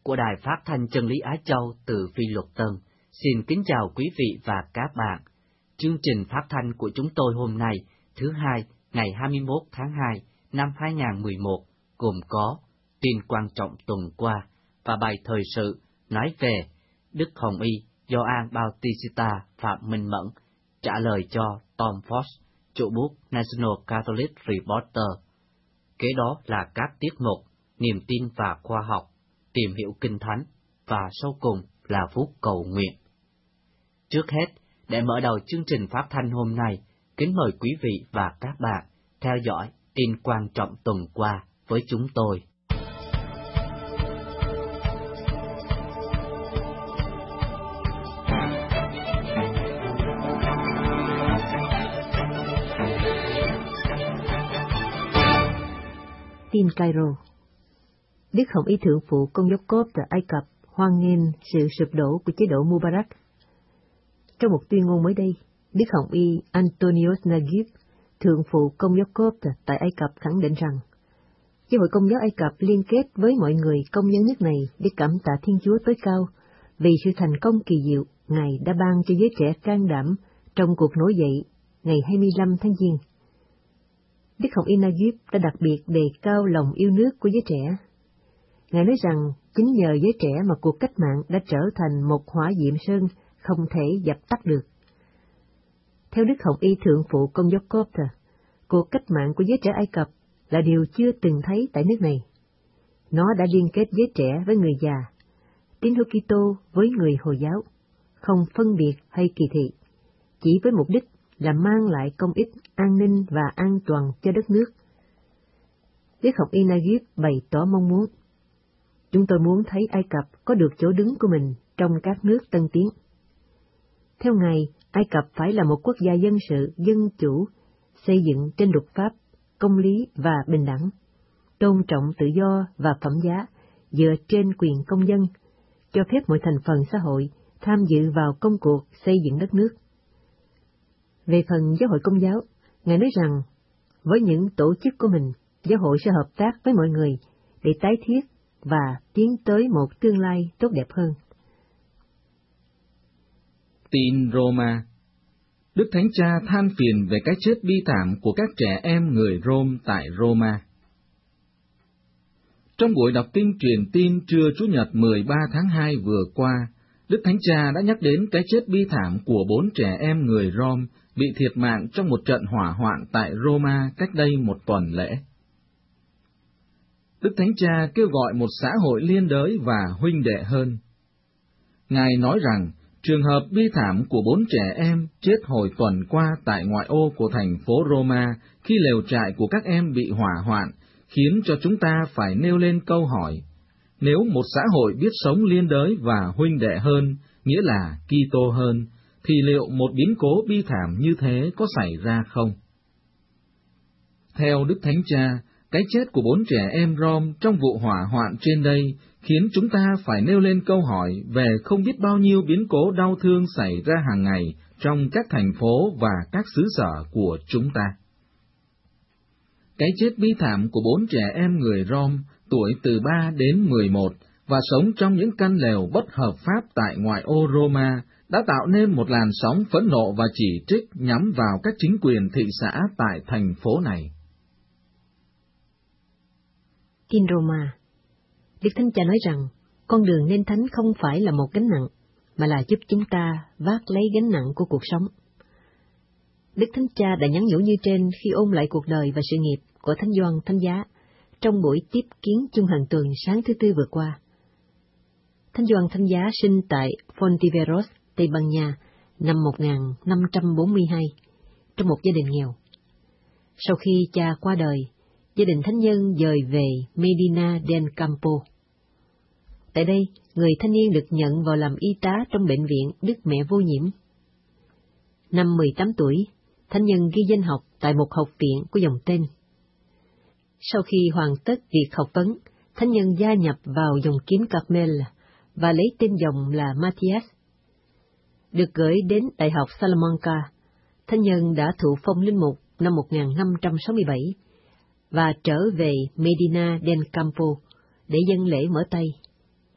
của Đài Phát thanh Chân lý Á Châu từ Phi Luật Tân. Xin kính chào quý vị và các bạn. Chương trình phát thanh của chúng tôi hôm nay, thứ Hai, ngày 21 tháng 2 năm 2011, gồm có tin quan trọng tuần qua và bài thời sự nói về Đức Hồng Y Gioan Bautista Phạm Minh Mẫn trả lời cho Tom Fox, chủ bút National Catholic Reporter. Kế đó là các tiết mục Niềm tin và khoa học, Tìm hiểu Kinh Thánh, và sau cùng là phút cầu nguyện. Trước hết, để mở đầu chương trình phát thanh hôm nay, kính mời quý vị và các bạn theo dõi tin quan trọng tuần qua với chúng tôi. Tin Cairo. Đức Hồng Y Thượng phụ Công giáo Cốp tại Ai Cập hoan nghênh sự sụp đổ của chế độ Mubarak. Trong một tuyên ngôn mới đây, Đức Hồng Y Antonios Naguib, Thượng phụ Công giáo Cốp tại Ai Cập khẳng định rằng, Giáo hội Công giáo Ai Cập liên kết với mọi người công nhân nước này để cảm tạ Thiên Chúa tối cao vì sự thành công kỳ diệu Ngài đã ban cho giới trẻ can đảm trong cuộc nổi dậy ngày 25 tháng Giêng. Đức Hồng Y Naguib đã đặc biệt đề cao lòng yêu nước của giới trẻ. Ngài nói rằng chính nhờ giới trẻ mà cuộc cách mạng đã trở thành một hỏa diệm sơn không thể dập tắt được. Theo Đức Hồng Y Thượng phụ Công giáo Copter, cuộc cách mạng của giới trẻ Ai Cập là điều chưa từng thấy tại nước này. Nó đã liên kết giới trẻ với người già, tín hữu Kitô với người Hồi giáo, không phân biệt hay kỳ thị, chỉ với mục đích là mang lại công ích, an ninh và an toàn cho đất nước. Đức Hồng Y Naguib bày tỏ mong muốn, chúng tôi muốn thấy Ai Cập có được chỗ đứng của mình trong các nước tân tiến. Theo Ngài, Ai Cập phải là một quốc gia dân sự, dân chủ, xây dựng trên luật pháp, công lý và bình đẳng, tôn trọng tự do và phẩm giá, dựa trên quyền công dân, cho phép mọi thành phần xã hội tham dự vào công cuộc xây dựng đất nước. Về phần giáo hội Công giáo, Ngài nói rằng, với những tổ chức của mình, giáo hội sẽ hợp tác với mọi người để tái thiết và tiến tới một tương lai tốt đẹp hơn. Tin Roma. Đức Thánh Cha than phiền về cái chết bi thảm của các trẻ em người Rome tại Roma. Trong buổi đọc kinh truyền tin trưa Chủ nhật 13 tháng 2 vừa qua, Đức Thánh Cha đã nhắc đến cái chết bi thảm của 4 trẻ em người Rome bị thiệt mạng trong một trận hỏa hoạn tại Roma cách đây một tuần lễ. Đức Thánh Cha kêu gọi một xã hội liên đới và huynh đệ hơn. Ngài nói rằng, trường hợp bi thảm của 4 trẻ em chết hồi tuần qua tại ngoại ô của thành phố Roma khi lều trại của các em bị hỏa hoạn, khiến cho chúng ta phải nêu lên câu hỏi, nếu một xã hội biết sống liên đới và huynh đệ hơn, nghĩa là Kitô hơn, thì liệu một biến cố bi thảm như thế có xảy ra không? Theo Đức Thánh Cha, cái chết của 4 trẻ em Rome trong vụ hỏa hoạn trên đây khiến chúng ta phải nêu lên câu hỏi về không biết bao nhiêu biến cố đau thương xảy ra hàng ngày trong các thành phố và các xứ sở của chúng ta. Cái chết bi thảm của 4 trẻ em người Rome tuổi từ 3 đến 11 và sống trong những căn lều bất hợp pháp tại ngoại ô Roma đã tạo nên một làn sóng phẫn nộ và chỉ trích nhắm vào các chính quyền thị xã tại thành phố này. Tin Roma. Đức Thánh Cha nói rằng, con đường nên thánh không phải là một gánh nặng, mà là giúp chúng ta vác lấy gánh nặng của cuộc sống. Đức Thánh Cha đã nhắn nhủ như trên khi ôn lại cuộc đời và sự nghiệp của Thánh Gioan Thánh Giá trong buổi tiếp kiến chung hàng tuần sáng thứ Tư vừa qua. Thánh Gioan Thánh Giá sinh tại Fontiveros, Tây Ban Nha, năm 1542, trong một gia đình nghèo. Sau khi cha qua đời, gia đình thánh nhân dời về Medina del Campo. Tại đây, người thanh niên được nhận vào làm y tá trong bệnh viện Đức Mẹ Vô Nhiễm. Năm 18 tuổi, thánh nhân ghi danh học tại một học viện của dòng tên. Sau khi hoàn tất việc học vấn, thánh nhân gia nhập vào dòng kiếm Carmel và lấy tên dòng là Matthias. Được gửi đến Đại học Salamanca, thánh nhân đã thụ phong linh mục năm 1567 và trở về Medina del Campo để dâng lễ mở tay.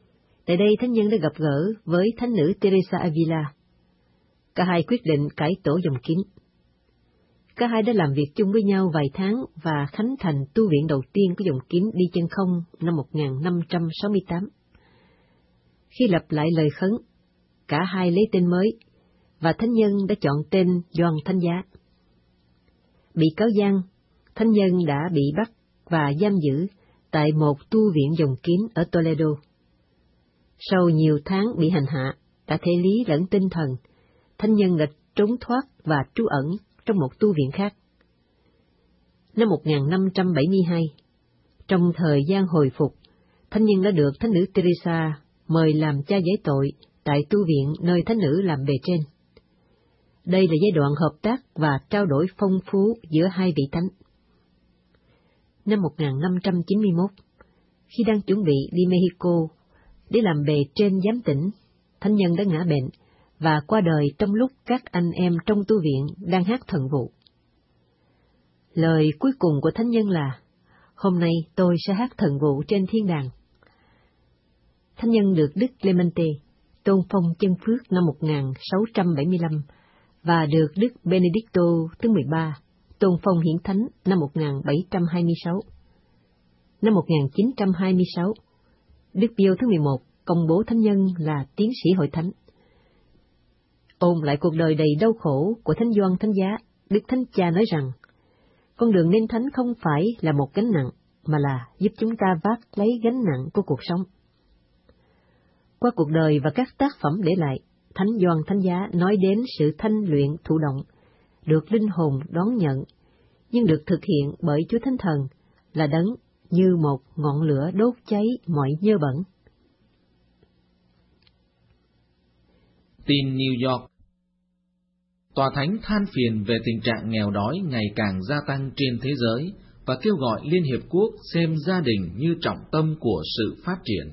Tại đây thánh nhân đã gặp gỡ với thánh nữ Teresa Avila. Cả hai quyết định cải tổ dòng kín. Cả hai đã làm việc chung với nhau vài tháng và khánh thành tu viện đầu tiên của dòng kín đi chân không năm 1568. Khi lặp lại lời khấn, cả hai lấy tên mới, và thánh nhân đã chọn tên Gioan Thánh Giá. Bị cáo gian, thánh nhân đã bị bắt và giam giữ tại một tu viện dòng kín ở Toledo. Sau nhiều tháng bị hành hạ, cả thể lý lẫn tinh thần, thánh nhân đã trốn thoát và trú ẩn trong một tu viện khác. Năm 1572, trong thời gian hồi phục, thánh nhân đã được thánh nữ Teresa mời làm cha giải tội tại tu viện nơi thánh nữ làm bề trên. Đây là giai đoạn hợp tác và trao đổi phong phú giữa hai vị thánh. Năm 1591, khi đang chuẩn bị đi Mexico để làm bề trên giám tỉnh, thánh nhân đã ngã bệnh và qua đời trong lúc các anh em trong tu viện đang hát thần vụ. Lời cuối cùng của thánh nhân là: "Hôm nay tôi sẽ hát thần vụ trên thiên đàng." Thánh nhân được Đức Clemente tôn phong chân phước năm 1675 và được Đức Benedicto thứ 13 tôn phong hiển thánh năm 1726. Năm 1926, Đức Pio thứ 11 công bố thánh nhân là tiến sĩ hội thánh. Ôn lại cuộc đời đầy đau khổ của thánh Gioan Thánh Giá, Đức Thánh Cha nói rằng, con đường nên thánh không phải là một gánh nặng, mà là giúp chúng ta vác lấy gánh nặng của cuộc sống. Qua cuộc đời và các tác phẩm để lại, thánh Gioan Thánh Giá nói đến sự thanh luyện thụ động, được linh hồn đón nhận, nhưng được thực hiện bởi Chúa Thánh Thần, là đấng như một ngọn lửa đốt cháy mọi nhơ bẩn. Tin New York. Tòa Thánh than phiền về tình trạng nghèo đói ngày càng gia tăng trên thế giới và kêu gọi Liên Hiệp Quốc xem gia đình như trọng tâm của sự phát triển.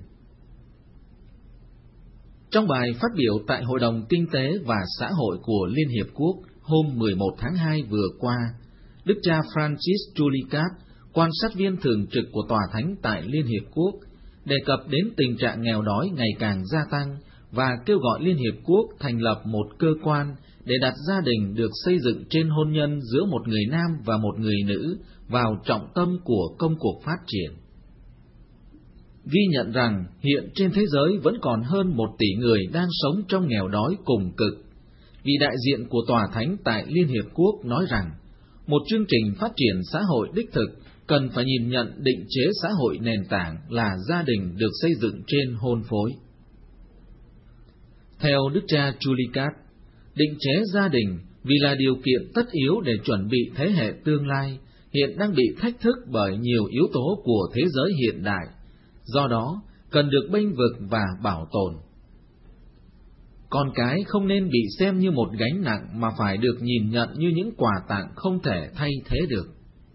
Trong bài phát biểu tại Hội đồng Kinh tế và Xã hội của Liên Hiệp Quốc hôm 11 tháng 2 vừa qua, Đức cha Francis Julicat, quan sát viên thường trực của Tòa Thánh tại Liên Hiệp Quốc, đề cập đến tình trạng nghèo đói ngày càng gia tăng và kêu gọi Liên Hiệp Quốc thành lập một cơ quan để đặt gia đình được xây dựng trên hôn nhân giữa một người nam và một người nữ vào trọng tâm của công cuộc phát triển. Ghi nhận rằng hiện trên thế giới vẫn còn hơn 1 tỷ người đang sống trong nghèo đói cùng cực. Vị đại diện của Tòa Thánh tại Liên Hiệp Quốc nói rằng, một chương trình phát triển xã hội đích thực cần phải nhìn nhận định chế xã hội nền tảng là gia đình được xây dựng trên hôn phối. Theo Đức cha Julicat, định chế gia đình vì là điều kiện tất yếu để chuẩn bị thế hệ tương lai, hiện đang bị thách thức bởi nhiều yếu tố của thế giới hiện đại, do đó cần được bênh vực và bảo tồn. Con cái không nên bị xem như một gánh nặng mà phải được nhìn nhận như những quà tặng không thể thay thế được.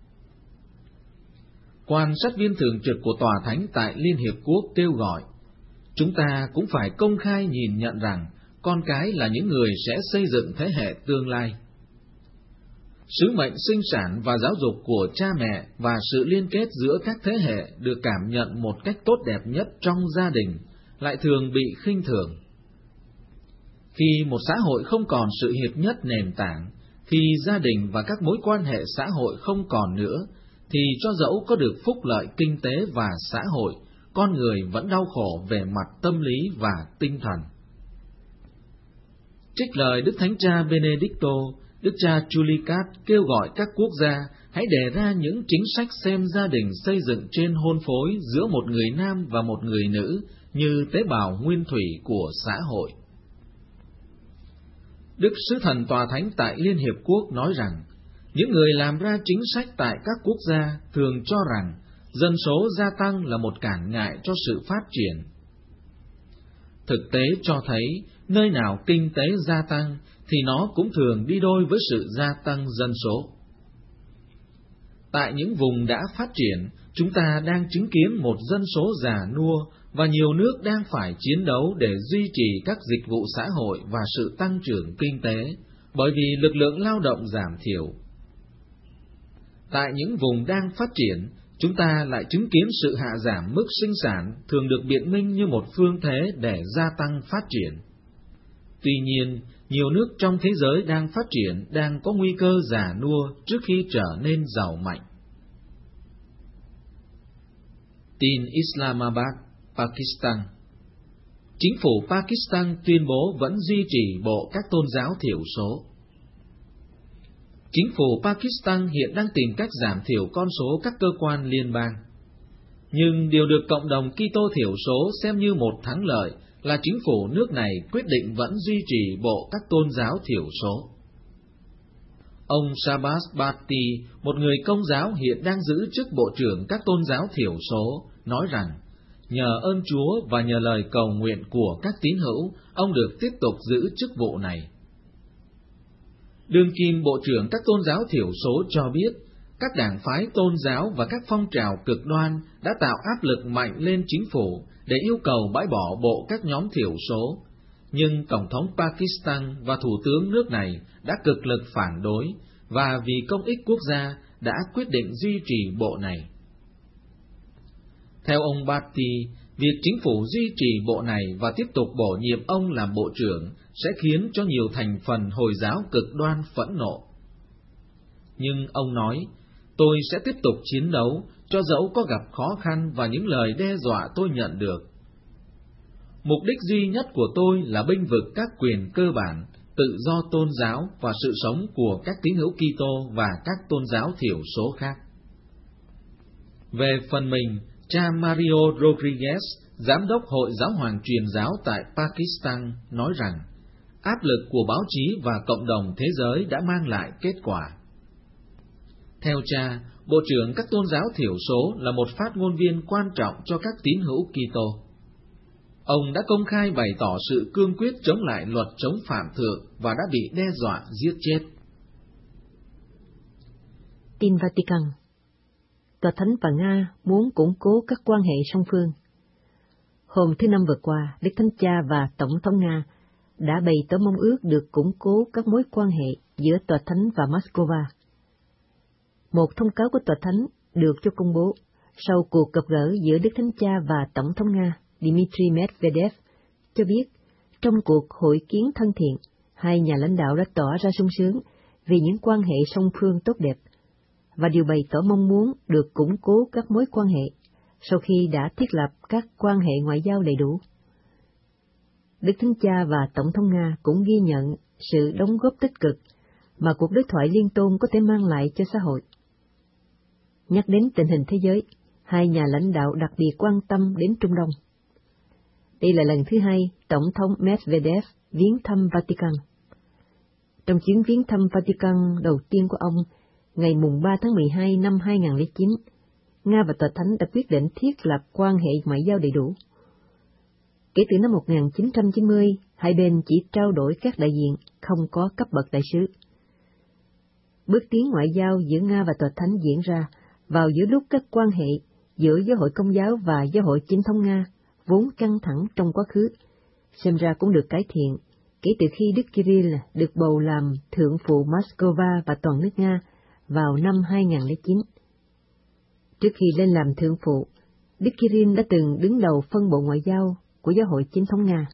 Quan sát viên thường trực của Tòa Thánh tại Liên Hiệp Quốc kêu gọi, chúng ta cũng phải công khai nhìn nhận rằng con cái là những người sẽ xây dựng thế hệ tương lai. Sứ mệnh sinh sản và giáo dục của cha mẹ và sự liên kết giữa các thế hệ được cảm nhận một cách tốt đẹp nhất trong gia đình, lại thường bị khinh thường. Khi một xã hội không còn sự hiệp nhất nền tảng, khi gia đình và các mối quan hệ xã hội không còn nữa, thì cho dẫu có được phúc lợi kinh tế và xã hội, con người vẫn đau khổ về mặt tâm lý và tinh thần. Trích lời Đức Thánh Cha Benedicto, Đức cha Julicat kêu gọi các quốc gia hãy đề ra những chính sách xem gia đình xây dựng trên hôn phối giữa một người nam và một người nữ như tế bào nguyên thủy của xã hội. Đức Sứ Thần Tòa Thánh tại Liên Hiệp Quốc nói rằng, những người làm ra chính sách tại các quốc gia thường cho rằng dân số gia tăng là một cản ngại cho sự phát triển. Thực tế cho thấy, nơi nào kinh tế gia tăng thì nó cũng thường đi đôi với sự gia tăng dân số. Tại những vùng đã phát triển, chúng ta đang chứng kiến một dân số già nua và nhiều nước đang phải chiến đấu để duy trì các dịch vụ xã hội và sự tăng trưởng kinh tế, bởi vì lực lượng lao động giảm thiểu. Tại những vùng đang phát triển, chúng ta lại chứng kiến sự hạ giảm mức sinh sản thường được biện minh như một phương thế để gia tăng phát triển. Tuy nhiên, nhiều nước trong thế giới đang phát triển đang có nguy cơ già nua trước khi trở nên giàu mạnh. Tin Islamabad, Pakistan. Chính phủ Pakistan tuyên bố vẫn duy trì bộ các tôn giáo thiểu số. Chính phủ Pakistan hiện đang tìm cách giảm thiểu con số các cơ quan liên bang. Nhưng điều được cộng đồng Kitô thiểu số xem như một thắng lợi là chính phủ nước này quyết định vẫn duy trì bộ các tôn giáo thiểu số. Ông Shahbaz Bhatti, một người Công giáo hiện đang giữ chức Bộ trưởng các tôn giáo thiểu số, nói rằng nhờ ơn Chúa và nhờ lời cầu nguyện của các tín hữu, ông được tiếp tục giữ chức vụ này. Đương kim Bộ trưởng các tôn giáo thiểu số cho biết, các đảng phái tôn giáo và các phong trào cực đoan đã tạo áp lực mạnh lên chính phủ để yêu cầu bãi bỏ bộ các nhóm thiểu số, nhưng Tổng thống Pakistan và Thủ tướng nước này đã cực lực phản đối và vì công ích quốc gia đã quyết định duy trì bộ này. Theo ông Bhatti, việc chính phủ duy trì bộ này và tiếp tục bổ nhiệm ông làm bộ trưởng sẽ khiến cho nhiều thành phần Hồi giáo cực đoan phẫn nộ. Nhưng ông nói, tôi sẽ tiếp tục chiến đấu, cho dẫu có gặp khó khăn và những lời đe dọa tôi nhận được. Mục đích duy nhất của tôi là bênh vực các quyền cơ bản, tự do tôn giáo và sự sống của các tín hữu Kitô và các tôn giáo thiểu số khác. Về phần mình, cha Mario Rodriguez, Giám đốc Hội Giáo hoàng truyền giáo tại Pakistan, nói rằng áp lực của báo chí và cộng đồng thế giới đã mang lại kết quả. Theo cha, Bộ trưởng các tôn giáo thiểu số là một phát ngôn viên quan trọng cho các tín hữu Kitô. Ông đã công khai bày tỏ sự cương quyết chống lại luật chống phạm thượng và đã bị đe dọa giết chết. Tin Vatican. Tòa Thánh và Nga muốn củng cố các quan hệ song phương. Hôm thứ Năm vừa qua, Đức Thánh Cha và Tổng thống Nga đã bày tỏ mong ước được củng cố các mối quan hệ giữa Tòa Thánh và Moscow. Một thông cáo của Tòa Thánh được cho công bố sau cuộc gặp gỡ giữa Đức Thánh Cha và Tổng thống Nga Dmitry Medvedev cho biết, trong cuộc hội kiến thân thiện, hai nhà lãnh đạo đã tỏ ra sung sướng vì những quan hệ song phương tốt đẹp, và đều bày tỏ mong muốn được củng cố các mối quan hệ sau khi đã thiết lập các quan hệ ngoại giao đầy đủ. Đức Thánh Cha và Tổng thống Nga cũng ghi nhận sự đóng góp tích cực mà cuộc đối thoại liên tôn có thể mang lại cho xã hội. Nhắc đến tình hình thế giới, hai nhà lãnh đạo đặc biệt quan tâm đến Trung Đông. Đây là lần thứ hai Tổng thống Medvedev viếng thăm Vatican. Trong chuyến viếng thăm Vatican đầu tiên của ông, ngày mùng 3 tháng 12 năm 2009, Nga và Tòa Thánh đã quyết định thiết lập quan hệ ngoại giao đầy đủ. Kể từ năm 1990, hai bên chỉ trao đổi các đại diện, không có cấp bậc đại sứ. Bước tiến ngoại giao giữa Nga và Tòa Thánh diễn ra vào giữa lúc các quan hệ giữa Giáo hội Công giáo và Giáo hội Chính thống Nga vốn căng thẳng trong quá khứ, xem ra cũng được cải thiện kể từ khi Đức Kirill được bầu làm thượng phụ Moscow và toàn nước Nga vào năm 2009. Trước khi lên làm thượng phụ, Đức Kirill đã từng đứng đầu phân bộ ngoại giao của Giáo hội Chính thống Nga.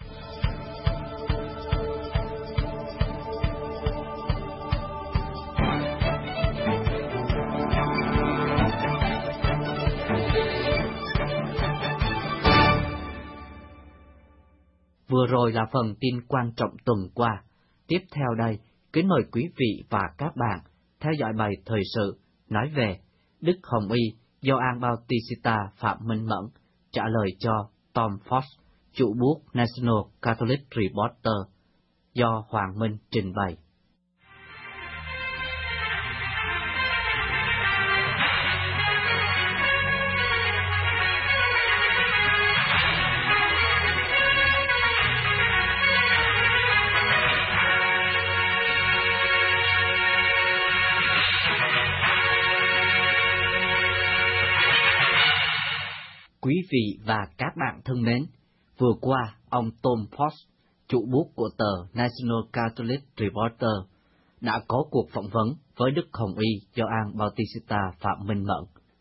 Vừa rồi là phần tin quan trọng tuần qua. Tiếp theo đây, kính mời quý vị và các bạn theo dõi bài thời sự nói về Đức Hồng Y Gioan Bautista Phạm Minh Mẫn trả lời cho Tom Fox, chủ bút National Catholic Reporter, do Hoàng Minh trình bày. Quý vị và các bạn thân mến, vừa qua, ông Tom Fox, chủ bút của tờ National Catholic Reporter, đã có cuộc phỏng vấn với Đức Hồng Y Gioan Bautista Phạm Minh Mẫn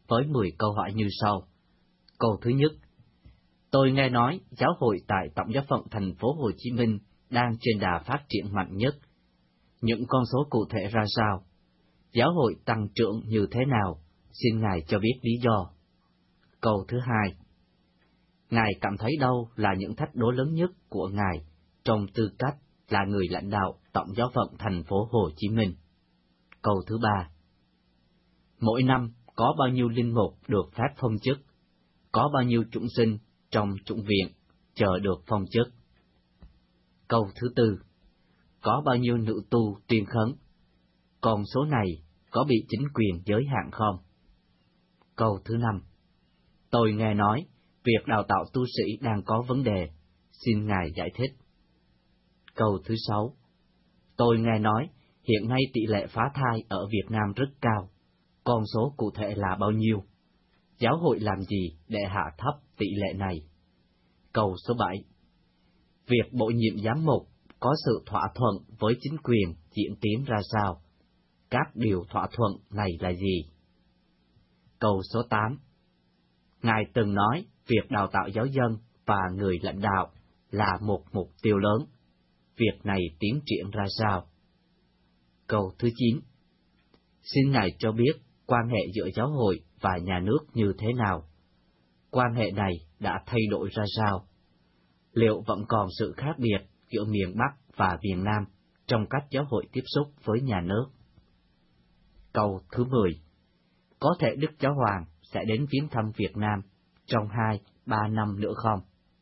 với 10 câu hỏi như sau. Câu thứ nhất, tôi nghe nói giáo hội tại Tổng giáo phận thành phố Hồ Chí Minh đang trên đà phát triển mạnh nhất. Những con số cụ thể ra sao? Giáo hội tăng trưởng như thế nào? Xin Ngài cho biết lý do. Câu thứ hai, Ngài cảm thấy đâu là những thách đố lớn nhất của Ngài trong tư cách là người lãnh đạo Tổng giáo phận thành phố Hồ Chí Minh? Câu thứ ba, mỗi năm có bao nhiêu linh mục được phép phong chức? Có bao nhiêu chủng sinh trong chủng viện chờ được phong chức? Câu thứ tư, có bao nhiêu nữ tu tuyên khấn? Con số này có bị chính quyền giới hạn không? Câu thứ năm, tôi nghe nói việc đào tạo tu sĩ đang có vấn đề, xin Ngài giải thích. Câu thứ sáu, tôi nghe nói hiện nay tỷ lệ phá thai ở Việt Nam rất cao, con số cụ thể là bao nhiêu? Giáo hội làm gì để hạ thấp tỷ lệ này? Câu số 7, việc bổ nhiệm giám mục có sự thỏa thuận với chính quyền diễn tiến ra sao? Các điều thỏa thuận này là gì? Câu số 8, Ngài từng nói việc đào tạo giáo dân và người lãnh đạo là một mục tiêu lớn. Việc này tiến triển ra sao? Câu thứ 9, xin Ngài cho biết quan hệ giữa giáo hội và nhà nước như thế nào? Quan hệ này đã thay đổi ra sao? Liệu vẫn còn sự khác biệt giữa miền Bắc và miền Nam trong cách giáo hội tiếp xúc với nhà nước? Câu thứ 10, có thể Đức Giáo Hoàng sẽ đến viếng thăm Việt Nam trong 2-3 năm nữa không?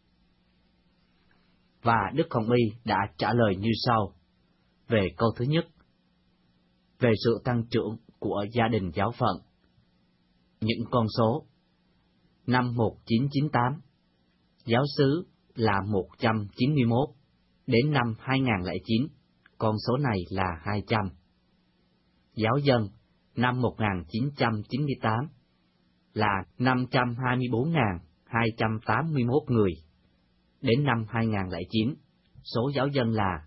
Và Đức Hồng Y đã trả lời như sau. Về câu thứ nhất, về sự tăng trưởng của gia đình giáo phận. Những con số: năm 1998, giáo xứ là 191, đến năm 2009, con số này là 200. Giáo dân năm 1998 là 524.281 người. Đến năm 2009, số giáo dân là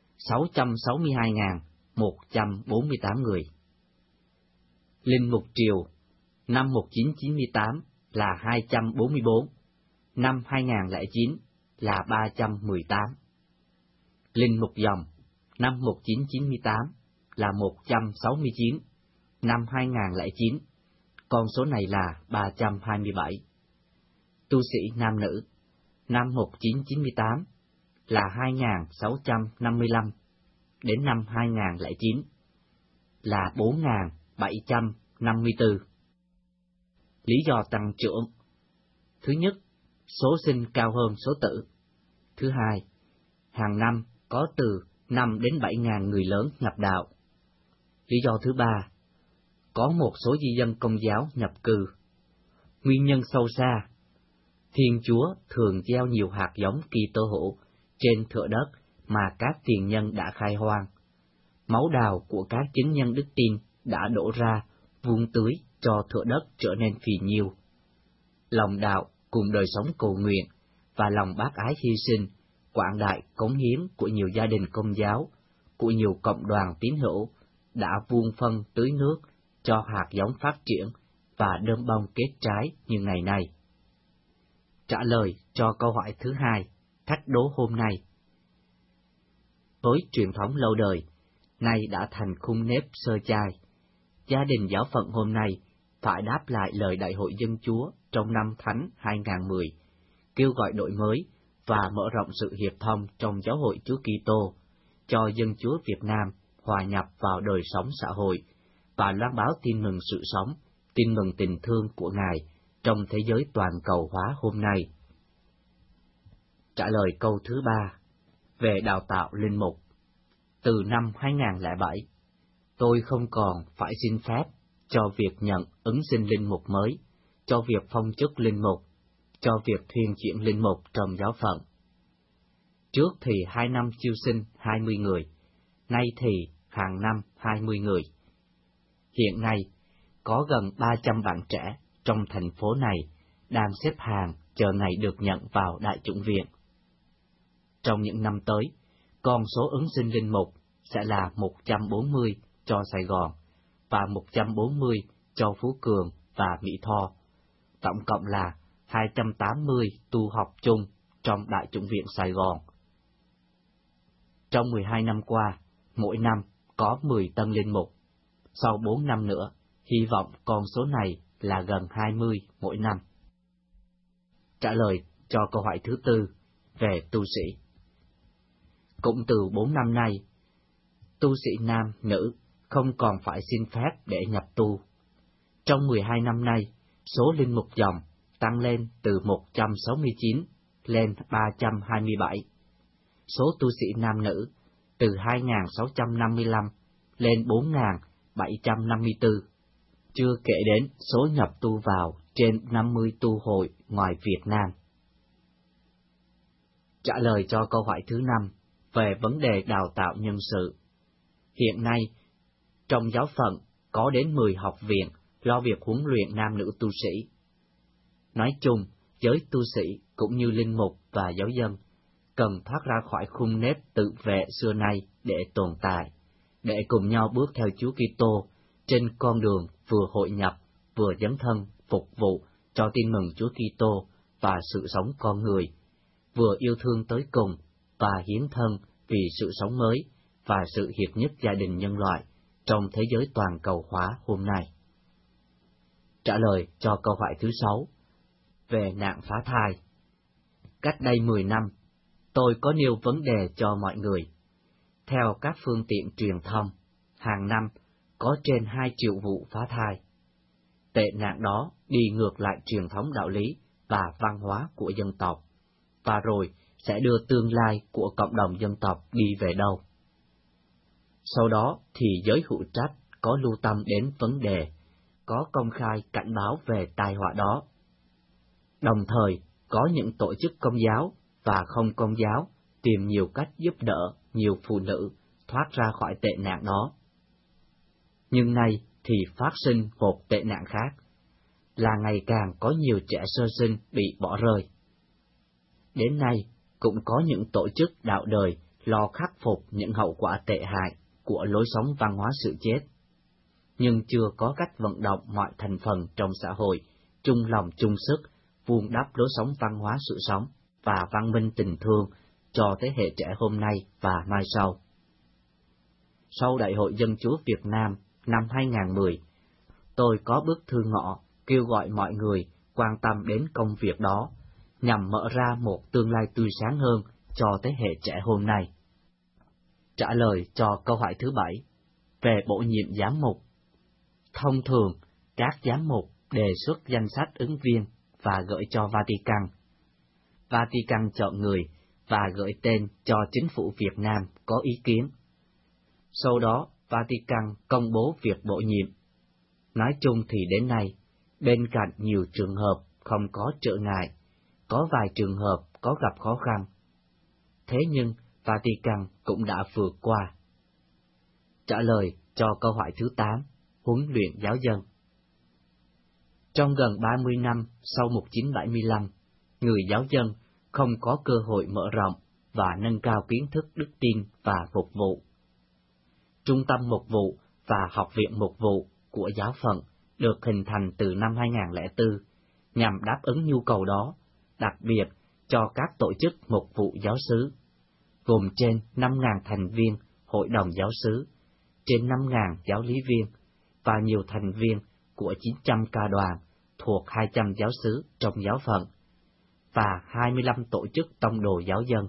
662.148 người. Linh mục triều năm 1998 là 244, năm 2009 là 318. Linh mục dòng năm 1998 là 169, năm 2009, con số này là 327. Tu sĩ nam nữ năm 1998 là 2.655, đến năm 2009 là 4.754. Lý do tăng trưởng: thứ nhất, số sinh cao hơn số tử. Thứ hai, hàng năm có từ 5 đến 7.000 người lớn nhập đạo. Lý do thứ ba, có một số di dân Công giáo nhập cư. Nguyên nhân sâu xa: Thiên Chúa thường gieo nhiều hạt giống Kitô hữu trên thửa đất mà các tiền nhân đã khai hoang. Máu đào của các chứng nhân đức tin đã đổ ra vun tưới cho thửa đất trở nên phì nhiêu. Lòng đạo cùng đời sống cầu nguyện và lòng bác ái hy sinh, quảng đại cống hiến của nhiều gia đình Công giáo, của nhiều cộng đoàn tín hữu đã vuông phân tưới nước cho hạt giống phát triển và đơm bông kết trái như ngày nay. Trả lời cho câu hỏi thứ hai, thách đố hôm nay. Với truyền thống lâu đời, nay đã thành khung nếp sơ chai, gia đình giáo phận hôm nay phải đáp lại lời Đại hội Dân Chúa trong năm Thánh 2010, kêu gọi đổi mới và mở rộng sự hiệp thông trong giáo hội Chúa Kitô, cho dân Chúa Việt Nam hòa nhập vào đời sống xã hội và loan báo tin mừng sự sống, tin mừng tình thương của Ngài trong thế giới toàn cầu hóa hôm nay. Trả lời câu thứ ba, về đào tạo linh mục. Từ năm 2007, tôi không còn phải xin phép cho việc nhận ứng sinh linh mục mới, cho việc phong chức linh mục, cho việc thuyên chuyển linh mục trong giáo phận. Trước thì 2 năm chiêu sinh 20 người, nay thì hàng năm 20 người. Hiện nay, có gần 300 bạn trẻ trong thành phố này đang xếp hàng chờ ngày được nhận vào Đại chủng viện. Trong những năm tới, con số ứng sinh linh mục sẽ là 140 cho Sài Gòn và 140 cho Phú Cường và Mỹ Tho. Tổng cộng là 280 tu học chung trong Đại chủng viện Sài Gòn. Trong 12 năm qua, mỗi năm có 10 tân linh mục. Sau 4 năm nữa, hy vọng con số này là gần 20 mỗi năm. Trả lời cho câu hỏi thứ tư về tu sĩ. Cũng từ 4 năm nay, tu sĩ nam, nữ không còn phải xin phép để nhập tu. Trong 12 năm nay, số linh mục dòng tăng lên từ 169 lên 327. Số tu sĩ nam nữ từ 2.655 lên 4.754, chưa kể đến số nhập tu vào trên 50 tu hội ngoài Việt Nam. Trả lời cho câu hỏi thứ 5 về vấn đề đào tạo nhân sự. Hiện nay, trong giáo phận có đến 10 học viện lo việc huấn luyện nam nữ tu sĩ. Nói chung, giới tu sĩ cũng như linh mục và giáo dân cần thoát ra khỏi khung nếp tự vệ xưa nay để tồn tại, để cùng nhau bước theo Chúa Kitô trên con đường vừa hội nhập, vừa dấn thân phục vụ cho tin mừng Chúa Kitô và sự sống con người, vừa yêu thương tới cùng và hiến thân vì sự sống mới và sự hiệp nhất gia đình nhân loại trong thế giới toàn cầu hóa hôm nay. Trả lời cho câu hỏi thứ 6 về nạn phá thai. Cách đây 10 năm, tôi có nêu vấn đề cho mọi người. Theo các phương tiện truyền thông, hàng năm có trên 2 triệu vụ phá thai. Tệ nạn đó đi ngược lại truyền thống đạo lý và văn hóa của dân tộc, và rồi sẽ đưa tương lai của cộng đồng dân tộc đi về đâu. Sau đó thì giới hữu trách có lưu tâm đến vấn đề, có công khai cảnh báo về tai họa đó. Đồng thời, có những tổ chức công giáo và không công giáo tìm nhiều cách giúp đỡ nhiều phụ nữ thoát ra khỏi tệ nạn đó. Nhưng nay thì phát sinh một tệ nạn khác, là ngày càng có nhiều trẻ sơ sinh bị bỏ rơi. Đến nay, cũng có những tổ chức đạo đời lo khắc phục những hậu quả tệ hại của lối sống văn hóa sự chết, nhưng chưa có cách vận động mọi thành phần trong xã hội chung lòng chung sức vun đắp lối sống văn hóa sự sống và văn minh tình thương cho thế hệ trẻ hôm nay và mai sau. Sau Đại hội Dân Chúa Việt Nam năm 2010, tôi có bức thư ngỏ kêu gọi mọi người quan tâm đến công việc đó, nhằm mở ra một tương lai tươi sáng hơn cho thế hệ trẻ hôm nay. Trả lời cho câu hỏi thứ 7 về bổ nhiệm giám mục. Thông thường, các giám mục đề xuất danh sách ứng viên và gửi cho Vatican. Vatican chọn người và gửi tên cho chính phủ Việt Nam có ý kiến. Sau đó, Vatican công bố việc bổ nhiệm. Nói chung thì đến nay, bên cạnh nhiều trường hợp không có trở ngại, có vài trường hợp có gặp khó khăn. Thế nhưng, Vatican cũng đã vượt qua. Trả lời cho câu hỏi thứ 8, huấn luyện giáo dân. Trong gần 30 năm sau 1975, người giáo dân không có cơ hội mở rộng và nâng cao kiến thức đức tin và phục vụ. Trung tâm mục vụ và Học viện mục vụ của giáo phận được hình thành từ năm 2004 nhằm đáp ứng nhu cầu đó, đặc biệt cho các tổ chức mục vụ giáo xứ, gồm trên 5.000 thành viên hội đồng giáo xứ, trên 5.000 giáo lý viên và nhiều thành viên của 900 ca đoàn thuộc 200 giáo xứ trong giáo phận và 25 tổ chức tông đồ giáo dân.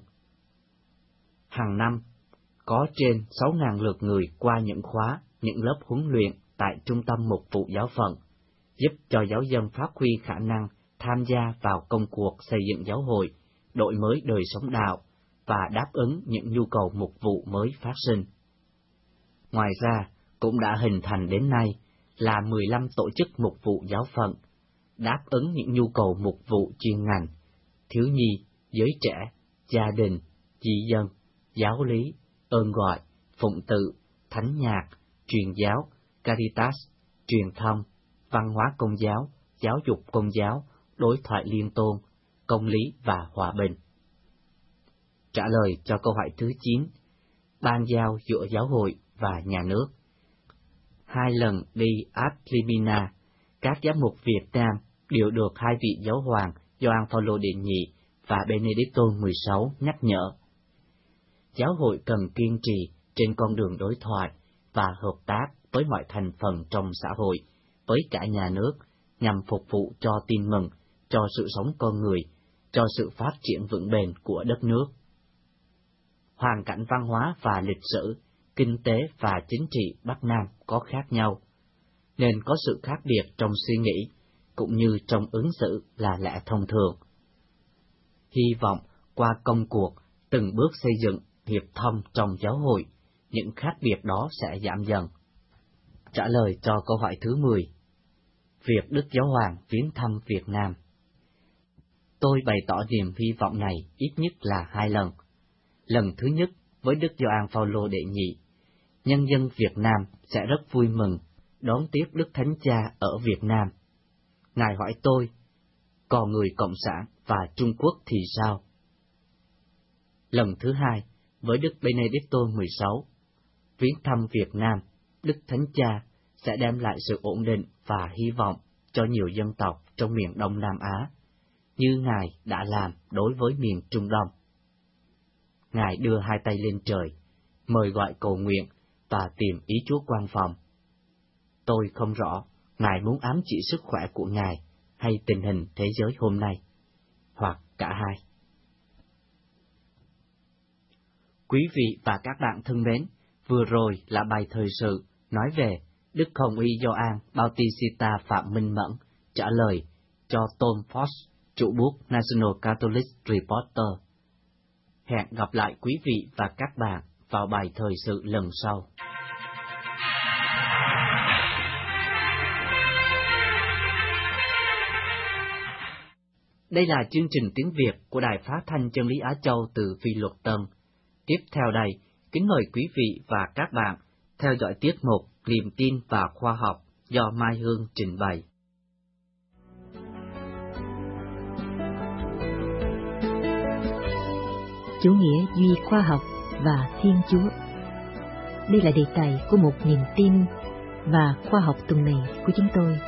Hàng năm, có trên 6.000 lượt người qua những khóa, những lớp huấn luyện tại Trung tâm Mục vụ Giáo phận, giúp cho giáo dân phát huy khả năng tham gia vào công cuộc xây dựng giáo hội, đổi mới đời sống đạo và đáp ứng những nhu cầu mục vụ mới phát sinh. Ngoài ra, cũng đã hình thành đến nay là 15 tổ chức mục vụ giáo phận, đáp ứng những nhu cầu mục vụ chuyên ngành, thiếu nhi, giới trẻ, gia đình, dị dân, giáo lý, ơn gọi, phụng tự, thánh nhạc, truyền giáo, Caritas, truyền thông, văn hóa công giáo, giáo dục công giáo, đối thoại liên tôn, công lý và hòa bình. Trả lời cho câu hỏi thứ 9, ban giao giữa giáo hội và nhà nước. 2 lần đi ad limina, Các giám mục Việt Nam đều được hai vị giáo hoàng Gioan Phaolô đệ nhị và Benedicto XVI nhắc nhở. Giáo hội cần kiên trì trên con đường đối thoại và hợp tác với mọi thành phần trong xã hội, với cả nhà nước, nhằm phục vụ cho tin mừng, cho sự sống con người, cho sự phát triển vững bền của đất nước. Hoàn cảnh văn hóa và lịch sử, kinh tế và chính trị Bắc Nam có khác nhau, nên có sự khác biệt trong suy nghĩ, cũng như trong ứng xử là lẽ thông thường. Hy vọng qua công cuộc từng bước xây dựng hiệp thông trong giáo hội, những khác biệt đó sẽ giảm dần. Trả lời cho câu hỏi thứ 10. Việc Đức Giáo Hoàng viếng thăm Việt Nam. Tôi bày tỏ niềm hy vọng này ít nhất là 2 lần. Lần thứ nhất với Đức Gioan Phaolô đệ nhị, nhân dân Việt Nam sẽ rất vui mừng đón tiếp Đức Thánh Cha ở Việt Nam. Ngài hỏi tôi, còn người Cộng sản và Trung Quốc thì sao? Lần thứ hai với Đức Benedicto XVI, viếng thăm Việt Nam, Đức Thánh Cha sẽ đem lại sự ổn định và hy vọng cho nhiều dân tộc trong miền Đông Nam Á, như Ngài đã làm đối với miền Trung Đông. Ngài đưa hai tay lên trời, mời gọi cầu nguyện và tìm ý Chúa quan phòng. Tôi không rõ Ngài muốn ám chỉ sức khỏe của Ngài hay tình hình thế giới hôm nay, hoặc cả hai. Quý vị và các bạn thân mến, vừa rồi là bài thời sự nói về Đức Hồng Y Gioan Bautista Phạm Minh Mẫn trả lời cho Tom Fox, chủ bút National Catholic Reporter. Hẹn gặp lại quý vị và các bạn vào bài thời sự lần sau. Đây là chương trình tiếng Việt của Đài Phát thanh Chân lý Á Châu từ Phi Luật Tân. Tiếp theo đây, kính mời quý vị và các bạn theo dõi tiết mục Niềm tin và khoa học do Mai Hương trình bày. Chủ nghĩa duy khoa học và Thiên Chúa. Đây là đề tài của một niềm tin và khoa học tuần này của chúng tôi.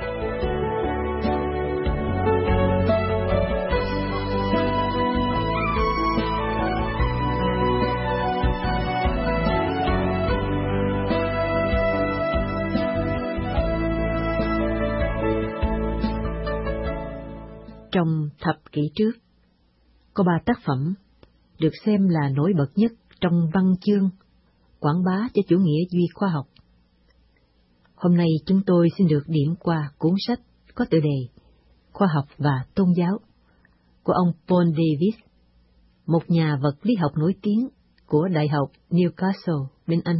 Trong thập kỷ trước, có 3 tác phẩm được xem là nổi bật nhất trong văn chương, quảng bá cho chủ nghĩa duy khoa học. Hôm nay chúng tôi xin được điểm qua cuốn sách có tựa đề Khoa học và Tôn giáo của ông Paul Davies, một nhà vật lý học nổi tiếng của Đại học Newcastle bên Anh.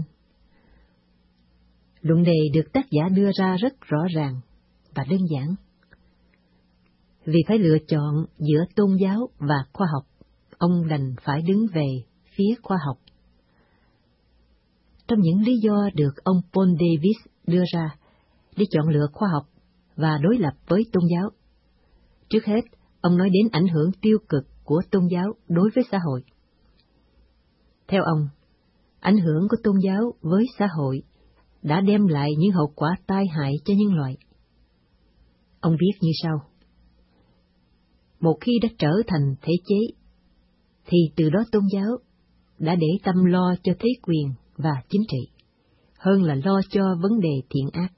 Luận đề được tác giả đưa ra rất rõ ràng và đơn giản. Vì phải lựa chọn giữa tôn giáo và khoa học, ông đành phải đứng về phía khoa học. Trong những lý do được ông Paul Davies đưa ra để chọn lựa khoa học và đối lập với tôn giáo, trước hết, ông nói đến ảnh hưởng tiêu cực của tôn giáo đối với xã hội. Theo ông, ảnh hưởng của tôn giáo với xã hội đã đem lại những hậu quả tai hại cho nhân loại. Ông viết như sau: một khi đã trở thành thể chế, thì từ đó tôn giáo đã để tâm lo cho thế quyền và chính trị, hơn là lo cho vấn đề thiện ác.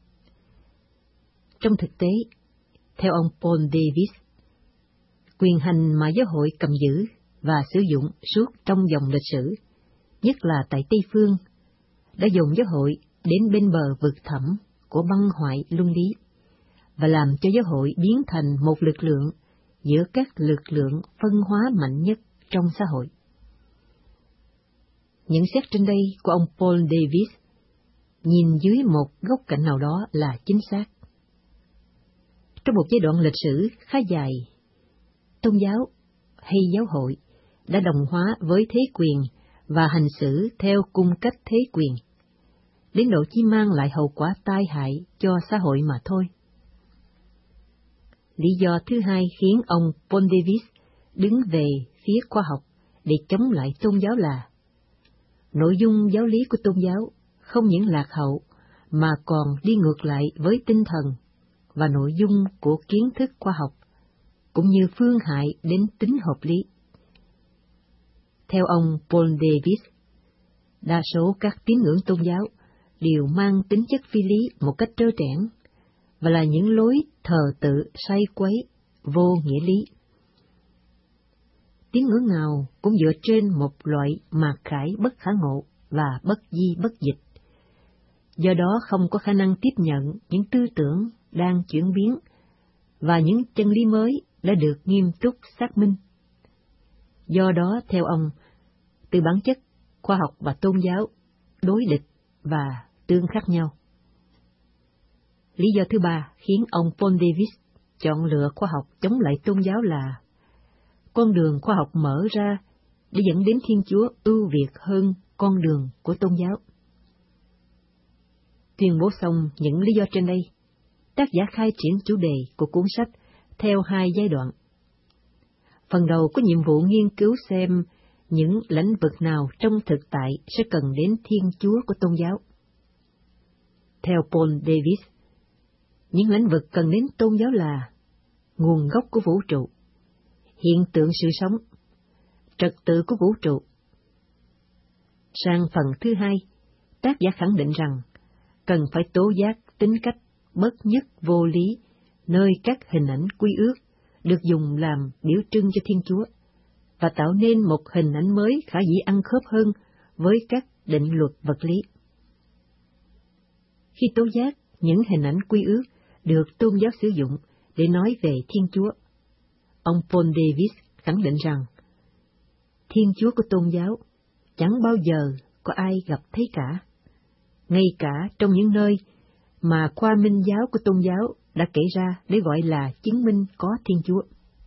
Trong thực tế, theo ông Paul Davies, quyền hành mà giáo hội cầm giữ và sử dụng suốt trong dòng lịch sử, nhất là tại Tây Phương, đã dồn giáo hội đến bên bờ vực thẳm của băng hoại luân lý, và làm cho giáo hội biến thành một lực lượng giữa các lực lượng phân hóa mạnh nhất trong xã hội. Nhận xét trên đây của ông Paul Davies, nhìn dưới một góc cạnh nào đó là chính xác. Trong một giai đoạn lịch sử khá dài, tôn giáo hay giáo hội đã đồng hóa với thế quyền và hành xử theo cung cách thế quyền, đến độ chỉ mang lại hậu quả tai hại cho xã hội mà thôi. Lý do thứ hai khiến ông Paul Davies đứng về phía khoa học để chống lại tôn giáo là nội dung giáo lý của tôn giáo không những lạc hậu mà còn đi ngược lại với tinh thần và nội dung của kiến thức khoa học, cũng như phương hại đến tính hợp lý. Theo ông Paul Davies, đa số các tín ngưỡng tôn giáo đều mang tính chất phi lý một cách trơ trẽn, và là những lối thờ tự say quấy, vô nghĩa lý. Tín ngưỡng nào cũng dựa trên một loại mặc khải bất khả ngộ và bất di bất dịch, do đó không có khả năng tiếp nhận những tư tưởng đang chuyển biến và những chân lý mới đã được nghiêm túc xác minh. Do đó, theo ông, từ bản chất, khoa học và tôn giáo đối địch và tương khắc nhau. Lý do thứ ba khiến ông Paul Davies chọn lựa khoa học chống lại tôn giáo là con đường khoa học mở ra để dẫn đến Thiên Chúa ưu việt hơn con đường của tôn giáo. Tuyên bố xong những lý do trên đây, tác giả khai triển chủ đề của cuốn sách theo hai giai đoạn. Phần đầu có nhiệm vụ nghiên cứu xem những lĩnh vực nào trong thực tại sẽ cần đến Thiên Chúa của tôn giáo. Theo Paul Davies, những lĩnh vực cần đến tôn giáo là nguồn gốc của vũ trụ, hiện tượng sự sống, trật tự của vũ trụ. Sang phần thứ hai, tác giả khẳng định rằng cần phải tố giác tính cách bất nhất vô lý nơi các hình ảnh quy ước được dùng làm biểu trưng cho Thiên Chúa, và tạo nên một hình ảnh mới khả dĩ ăn khớp hơn với các định luật vật lý. Khi tố giác những hình ảnh quy ước được tôn giáo sử dụng để nói về Thiên Chúa, ông Paul Davies khẳng định rằng Thiên Chúa của tôn giáo chẳng bao giờ có ai gặp thấy cả, ngay cả trong những nơi mà khoa minh giáo của tôn giáo đã kể ra để gọi là chứng minh có Thiên Chúa.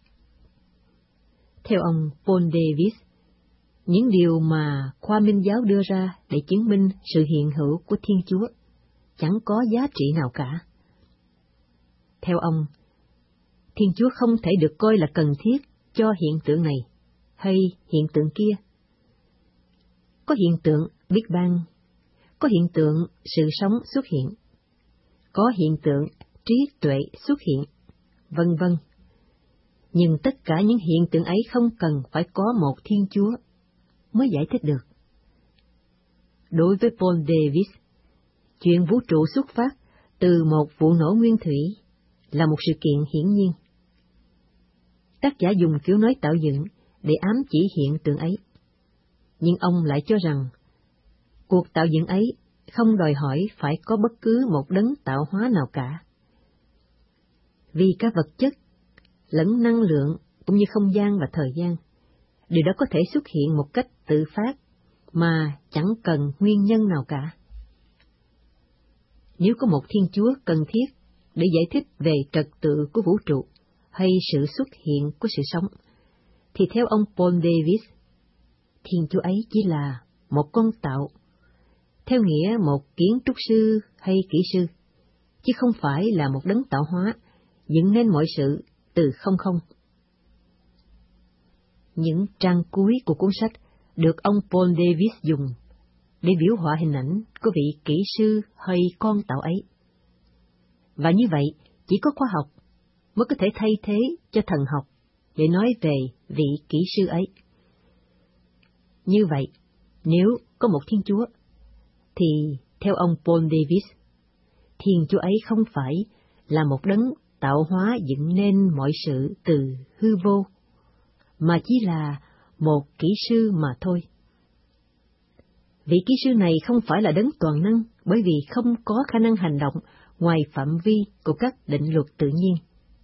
Theo ông Paul Davies, những điều mà khoa minh giáo đưa ra để chứng minh sự hiện hữu của Thiên Chúa chẳng có giá trị nào cả. Theo ông, Thiên Chúa không thể được coi là cần thiết cho hiện tượng này hay hiện tượng kia. Có hiện tượng Big Bang, có hiện tượng sự sống xuất hiện, có hiện tượng trí tuệ xuất hiện, vân vân. Nhưng tất cả những hiện tượng ấy không cần phải có một Thiên Chúa mới giải thích được. Đối với Paul Davies, chuyện vũ trụ xuất phát từ một vụ nổ nguyên thủy là một sự kiện hiển nhiên. Tác giả dùng kiểu nói tạo dựng để ám chỉ hiện tượng ấy, nhưng ông lại cho rằng cuộc tạo dựng ấy không đòi hỏi phải có bất cứ một đấng tạo hóa nào cả. Vì các vật chất, lẫn năng lượng cũng như không gian và thời gian, điều đó có thể xuất hiện một cách tự phát mà chẳng cần nguyên nhân nào cả. Nếu có một Thiên Chúa cần thiết để giải thích về trật tự của vũ trụ hay sự xuất hiện của sự sống, thì theo ông Paul Davies, Thiên Chúa ấy chỉ là một con tạo, theo nghĩa một kiến trúc sư hay kỹ sư, chứ không phải là một đấng tạo hóa dựng nên mọi sự từ không không. Những trang cuối của cuốn sách được ông Paul Davies dùng để biểu họa hình ảnh của vị kỹ sư hay con tạo ấy. Và như vậy, chỉ có khoa học mới có thể thay thế cho thần học để nói về vị kỹ sư ấy. Như vậy, nếu có một Thiên Chúa, thì theo ông Paul Davies, Thiên Chúa ấy không phải là một đấng tạo hóa dựng nên mọi sự từ hư vô, mà chỉ là một kỹ sư mà thôi. Vị kỹ sư này không phải là đấng toàn năng, bởi vì không có khả năng hành động ngoài phạm vi của các định luật tự nhiên.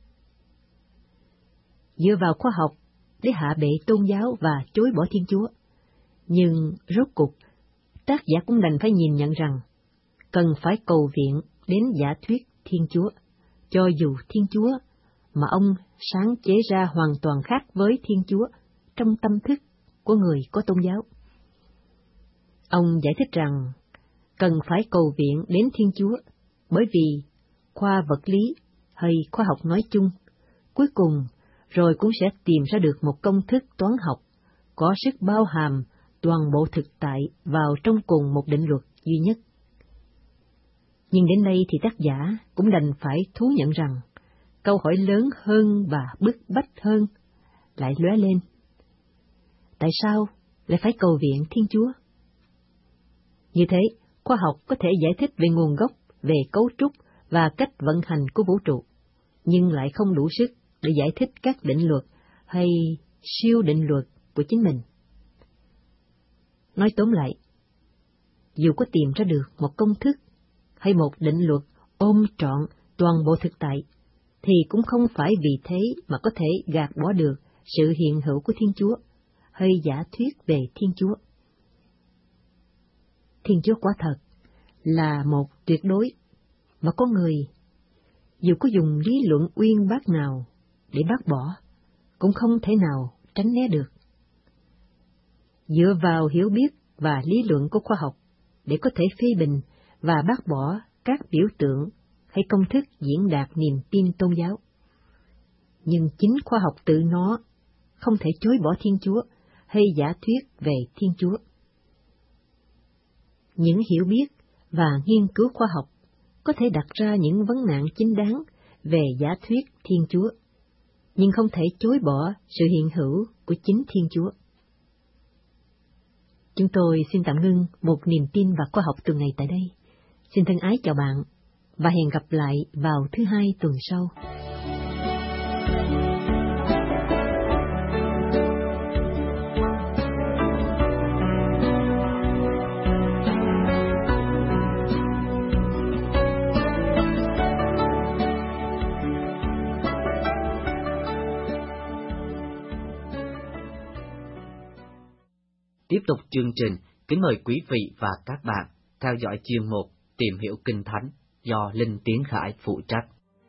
Dựa vào khoa học để hạ bệ tôn giáo và chối bỏ Thiên Chúa, nhưng rốt cuộc, tác giả cũng đành phải nhìn nhận rằng cần phải cầu viện đến giả thuyết Thiên Chúa, cho dù Thiên Chúa mà ông sáng chế ra hoàn toàn khác với Thiên Chúa trong tâm thức của người có tôn giáo. Ông giải thích rằng cần phải cầu viện đến Thiên Chúa bởi vì khoa vật lý hay khoa học nói chung, cuối cùng rồi cũng sẽ tìm ra được một công thức toán học có sức bao hàm toàn bộ thực tại vào trong cùng một định luật duy nhất. Nhưng đến đây thì tác giả cũng đành phải thú nhận rằng câu hỏi lớn hơn và bức bách hơn lại lóe lên. Tại sao lại phải cầu viện Thiên Chúa? Như thế, khoa học có thể giải thích về nguồn gốc, về cấu trúc và cách vận hành của vũ trụ, nhưng lại không đủ sức để giải thích các định luật hay siêu định luật của chính mình. Nói tóm lại, dù có tìm ra được một công thức hay một định luật ôm trọn toàn bộ thực tại, thì cũng không phải vì thế mà có thể gạt bỏ được sự hiện hữu của Thiên Chúa hay giả thuyết về Thiên Chúa. Thiên Chúa quả thật là một tuyệt đối mà con người, dù có dùng lý luận uyên bác nào để bác bỏ, cũng không thể nào tránh né được. Dựa vào hiểu biết và lý luận của khoa học để có thể phê bình và bác bỏ các biểu tượng hay công thức diễn đạt niềm tin tôn giáo. Nhưng chính khoa học tự nó không thể chối bỏ Thiên Chúa hay giả thuyết về Thiên Chúa. Những hiểu biết và nghiên cứu khoa học có thể đặt ra những vấn nạn chính đáng về giả thuyết Thiên Chúa, nhưng không thể chối bỏ sự hiện hữu của chính Thiên Chúa. Chúng tôi xin tạm ngưng một niềm tin và khoa học tuần này tại đây. Xin thân ái chào bạn và hẹn gặp lại vào thứ Hai tuần sau. Tiếp tục chương trình, kính mời quý vị và các bạn theo dõi chuyên mục Tìm hiểu Kinh Thánh do Linh Tiến Khải phụ trách.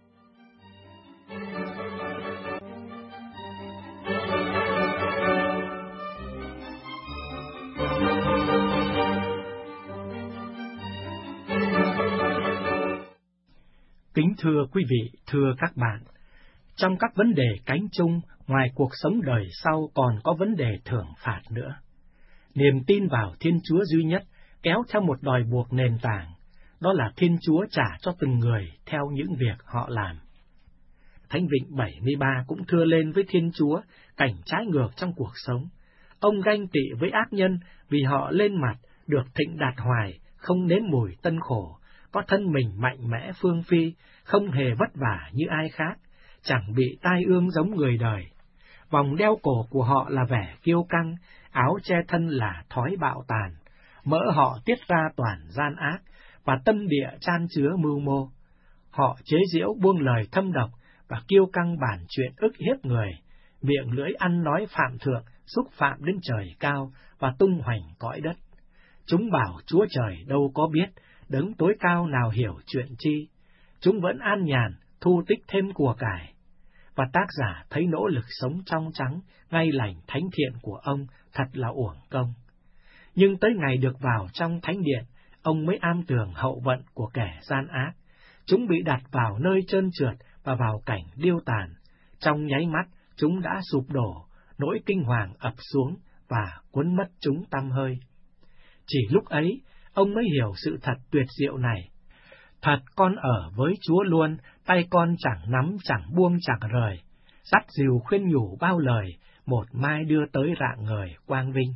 Kính thưa quý vị, thưa các bạn, trong các vấn đề cánh chung, ngoài cuộc sống đời sau còn có vấn đề thưởng phạt nữa. Niềm tin vào Thiên Chúa duy nhất kéo theo một đòi buộc nền tảng, đó là Thiên Chúa trả cho từng người theo những việc họ làm. Thánh Vịnh 73 cũng thưa lên với Thiên Chúa cảnh trái ngược trong cuộc sống. Ông ganh tị với ác nhân vì họ lên mặt được thịnh đạt hoài, không nếm mùi tân khổ, có thân mình mạnh mẽ phương phi, không hề vất vả như ai khác, chẳng bị tai ương giống người đời. Vòng đeo cổ của họ là vẻ kiêu căng, áo che thân là thói bạo tàn, mỡ họ tiết ra toàn gian ác, và tâm địa chan chứa mưu mô. Họ chế giễu buông lời thâm độc, và kiêu căng bàn chuyện ức hiếp người, miệng lưỡi ăn nói phạm thượng, xúc phạm đến trời cao, và tung hoành cõi đất. Chúng bảo Chúa Trời đâu có biết, đấng tối cao nào hiểu chuyện chi. Chúng vẫn an nhàn, thu tích thêm của cải. Và tác giả thấy nỗ lực sống trong trắng, ngay lành thánh thiện của ông thật là uổng công. Nhưng tới ngày được vào trong thánh điện, ông mới am tường hậu vận của kẻ gian ác. Chúng bị đặt vào nơi trơn trượt và vào cảnh điêu tàn. Trong nháy mắt, chúng đã sụp đổ, nỗi kinh hoàng ập xuống và cuốn mất chúng tăm hơi. Chỉ lúc ấy, ông mới hiểu sự thật tuyệt diệu này. Thật con ở với Chúa luôn, tay con chẳng nắm chẳng buông chẳng rời. Dắt dìu khuyên nhủ bao lời, một mai đưa tới rạng ngời quang vinh.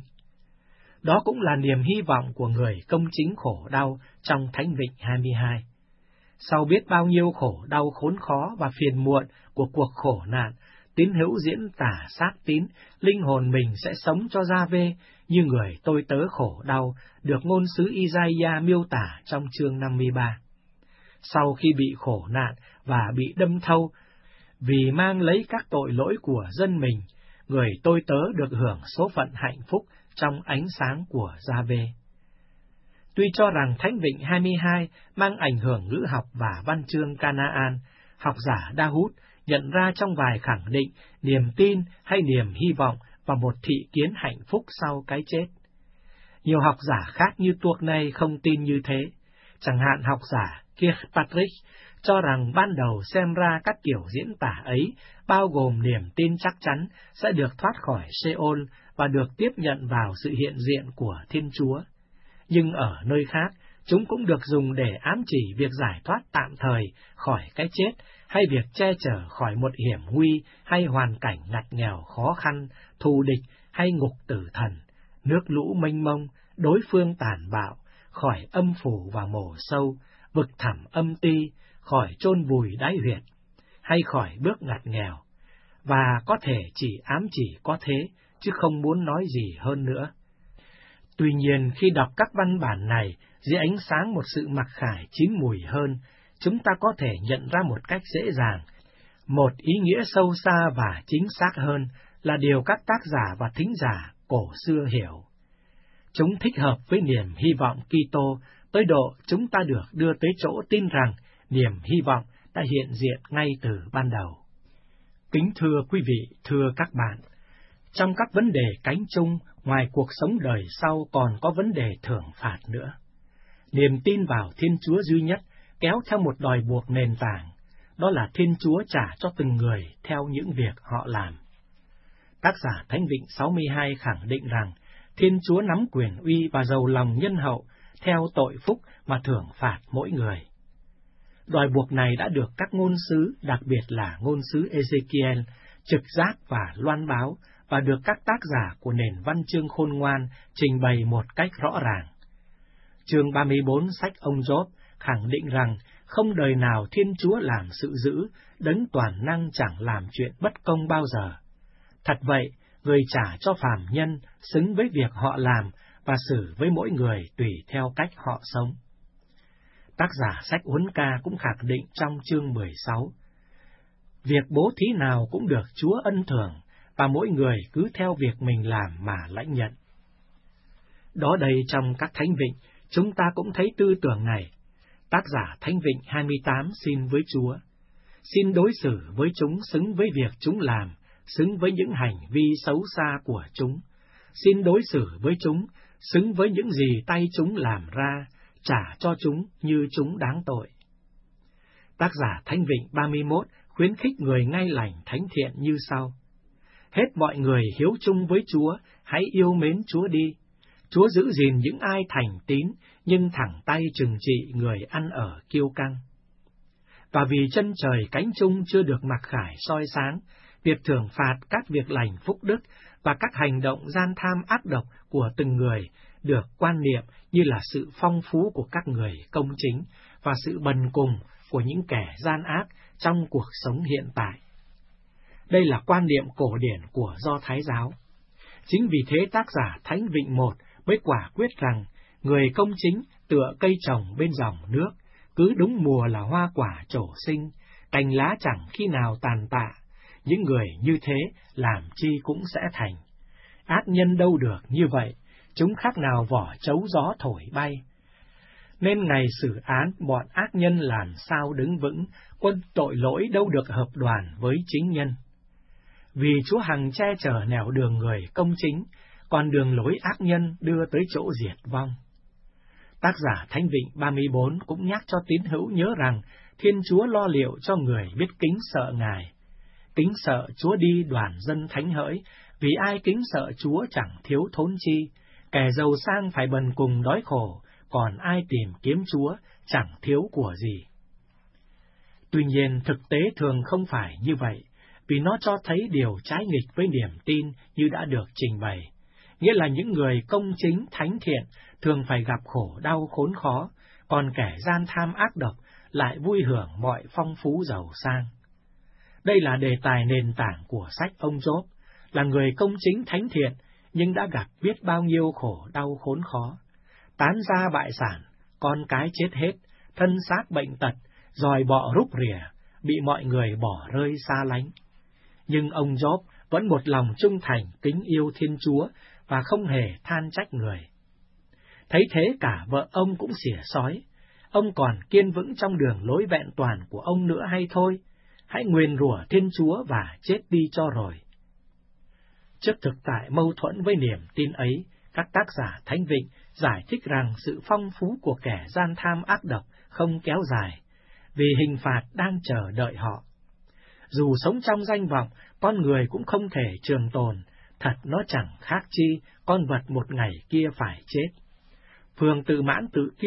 Đó cũng là niềm hy vọng của người công chính khổ đau trong Thánh Vịnh 22. Sau biết bao nhiêu khổ đau khốn khó và phiền muộn của cuộc khổ nạn, tín hữu diễn tả xác tín, linh hồn mình sẽ sống cho Gia-vê như người tôi tớ khổ đau, được ngôn sứ Isaiah miêu tả trong chương 53. Sau khi bị khổ nạn và bị đâm thâu, vì mang lấy các tội lỗi của dân mình, người tôi tớ được hưởng số phận hạnh phúc trong ánh sáng của Gia-vê. Tuy cho rằng Thánh Vịnh 22 mang ảnh hưởng ngữ học và văn chương Canaan, học giả Da-hút nhận ra trong vài khẳng định niềm tin hay niềm hy vọng và một thị kiến hạnh phúc sau cái chết. Nhiều học giả khác như tuộc này không tin như thế. Chẳng hạn học giả Kirkpatrick cho rằng ban đầu xem ra các kiểu diễn tả ấy bao gồm niềm tin chắc chắn sẽ được thoát khỏi Sheol và được tiếp nhận vào sự hiện diện của Thiên Chúa. Nhưng ở nơi khác, Chúng cũng được dùng để ám chỉ việc giải thoát tạm thời khỏi cái chết, hay việc che chở khỏi một hiểm nguy, hay hoàn cảnh ngặt nghèo khó khăn, thù địch hay ngục tử thần, nước lũ mênh mông, đối phương tàn bạo, khỏi âm phủ và mồ sâu, vực thẳm âm ti, khỏi chôn vùi đáy huyệt, hay khỏi bước ngặt nghèo, và có thể chỉ ám chỉ có thế, chứ không muốn nói gì hơn nữa. Tuy nhiên, khi đọc các văn bản này, dưới ánh sáng một sự mặc khải chín mùi hơn, chúng ta có thể nhận ra một cách dễ dàng, một ý nghĩa sâu xa và chính xác hơn là điều các tác giả và thính giả cổ xưa hiểu. Chúng thích hợp với niềm hy vọng Kitô, tới độ chúng ta được đưa tới chỗ tin rằng niềm hy vọng đã hiện diện ngay từ ban đầu. Kính thưa quý vị, thưa các bạn, trong các vấn đề cánh chung, ngoài cuộc sống đời sau còn có vấn đề thưởng phạt nữa. Niềm tin vào Thiên Chúa duy nhất kéo theo một đòi buộc nền tảng, đó là Thiên Chúa trả cho từng người theo những việc họ làm. Tác giả Thánh Vịnh 62 khẳng định rằng Thiên Chúa nắm quyền uy và giàu lòng nhân hậu theo tội phúc mà thưởng phạt mỗi người. Đòi buộc này đã được các ngôn sứ, đặc biệt là ngôn sứ Ezekiel, trực giác và loan báo, và được các tác giả của nền văn chương khôn ngoan trình bày một cách rõ ràng. Chương 34 sách ông Gióp khẳng định rằng không đời nào Thiên Chúa làm sự dữ, đấng toàn năng chẳng làm chuyện bất công bao giờ. Thật vậy, người trả cho phàm nhân xứng với việc họ làm và xử với mỗi người tùy theo cách họ sống. Tác giả sách Uốn Ca cũng khẳng định trong chương 16, việc bố thí nào cũng được Chúa ân thưởng, và mỗi người cứ theo việc mình làm mà lãnh nhận. Đó đây trong các thánh vịnh, chúng ta cũng thấy tư tưởng này. Tác giả Thánh Vịnh 28 xin với Chúa, xin đối xử với chúng xứng với việc chúng làm, xứng với những hành vi xấu xa của chúng. Xin đối xử với chúng xứng với những gì tay chúng làm ra, trả cho chúng như chúng đáng tội. Tác giả Thánh Vịnh 31 khuyến khích người ngay lành thánh thiện như sau: hết mọi người hiếu chung với Chúa, hãy yêu mến Chúa đi. Chúa giữ gìn những ai thành tín, nhưng thẳng tay trừng trị người ăn ở kiêu căng. Và vì chân trời cánh chung chưa được mặc khải soi sáng, việc thưởng phạt các việc lành phúc đức và các hành động gian tham ác độc của từng người được quan niệm như là sự phong phú của các người công chính và sự bần cùng của những kẻ gian ác trong cuộc sống hiện tại. Đây là quan niệm cổ điển của Do Thái giáo. Chính vì thế tác giả Thánh Vịnh 1 mới quả quyết rằng người công chính tựa cây trồng bên dòng nước, cứ đúng mùa là hoa quả trổ sinh, cành lá chẳng khi nào tàn tạ. Những người như thế làm chi cũng sẽ thành. Ác nhân đâu được như vậy, chúng khác nào vỏ trấu gió thổi bay. Nên ngày xử án bọn ác nhân làm sao đứng vững, quân tội lỗi đâu được hợp đoàn với chính nhân. Vì Chúa hằng che chở nẻo đường người công chính, còn đường lối ác nhân đưa tới chỗ diệt vong. Tác giả Thánh Vịnh 34 cũng nhắc cho tín hữu nhớ rằng Thiên Chúa lo liệu cho người biết kính sợ Ngài. Kính sợ Chúa đi đoàn dân thánh hỡi, vì ai kính sợ Chúa chẳng thiếu thốn chi. Kẻ giàu sang phải bần cùng đói khổ, còn ai tìm kiếm Chúa chẳng thiếu của gì. Tuy nhiên, thực tế thường không phải như vậy, vì nó cho thấy điều trái nghịch với niềm tin như đã được trình bày. Nghĩa là những người công chính thánh thiện thường phải gặp khổ đau khốn khó, còn kẻ gian tham ác độc lại vui hưởng mọi phong phú giàu sang. Đây là đề tài nền tảng của sách ông Gióp, là người công chính thánh thiện, nhưng đã gặp biết bao nhiêu khổ đau khốn khó. Tán gia bại sản, con cái chết hết, thân xác bệnh tật, dòi bọ rúc rỉa, bị mọi người bỏ rơi xa lánh. Nhưng ông Gióp vẫn một lòng trung thành kính yêu Thiên Chúa và không hề than trách người. Thấy thế cả vợ ông cũng xỉa xói, ông còn kiên vững trong đường lối vẹn toàn của ông nữa hay thôi? Hãy nguyền rủa Thiên Chúa và chết đi cho rồi. Trước thực tại mâu thuẫn với niềm tin ấy, các tác giả Thánh Vịnh giải thích rằng sự phong phú của kẻ gian tham ác độc không kéo dài, vì hình phạt đang chờ đợi họ. Dù sống trong danh vọng, con người cũng không thể trường tồn, thật nó chẳng khác chi con vật một ngày kia phải chết. Phường tự mãn tự kiêu,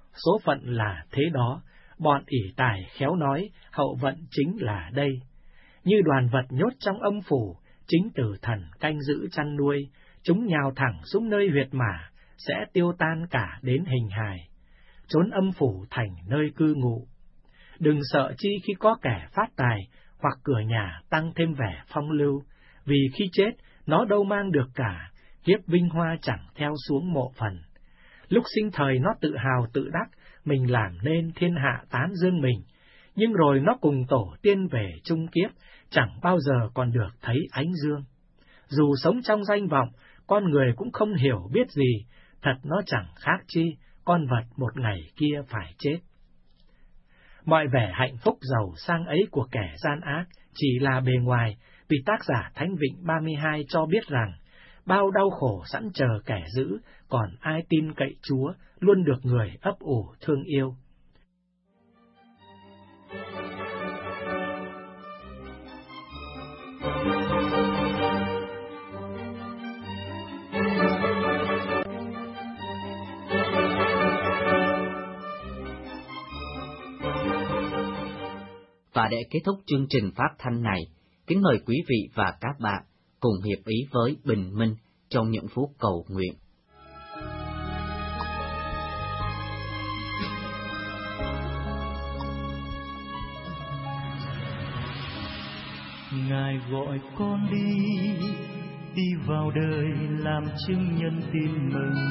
số phận là thế đó, bọn ỷ tài khéo nói, hậu vận chính là đây. Như đoàn vật nhốt trong âm phủ, chính tử thần canh giữ chăn nuôi, chúng nhào thẳng xuống nơi huyệt mả, sẽ tiêu tan cả đến hình hài. Trốn âm phủ thành nơi cư ngụ. Đừng sợ chi khi có kẻ phát tài, hoặc cửa nhà tăng thêm vẻ phong lưu, vì khi chết, nó đâu mang được cả, kiếp vinh hoa chẳng theo xuống mộ phần. Lúc sinh thời nó tự hào tự đắc, mình làm nên thiên hạ tán dương mình, nhưng rồi nó cùng tổ tiên về chung kiếp, chẳng bao giờ còn được thấy ánh dương. Dù sống trong danh vọng, con người cũng không hiểu biết gì, thật nó chẳng khác chi, con vật một ngày kia phải chết. Mọi vẻ hạnh phúc giàu sang ấy của kẻ gian ác chỉ là bề ngoài, vì tác giả Thánh Vịnh 32 cho biết rằng, bao đau khổ sẵn chờ kẻ giữ, còn ai tin cậy Chúa, luôn được người ấp ủ thương yêu. Và để kết thúc chương trình phát thanh này, kính mời quý vị và các bạn cùng hiệp ý với Bình Minh trong những phút cầu nguyện. Ngài gọi con đi vào đời làm chứng nhân tin mừng.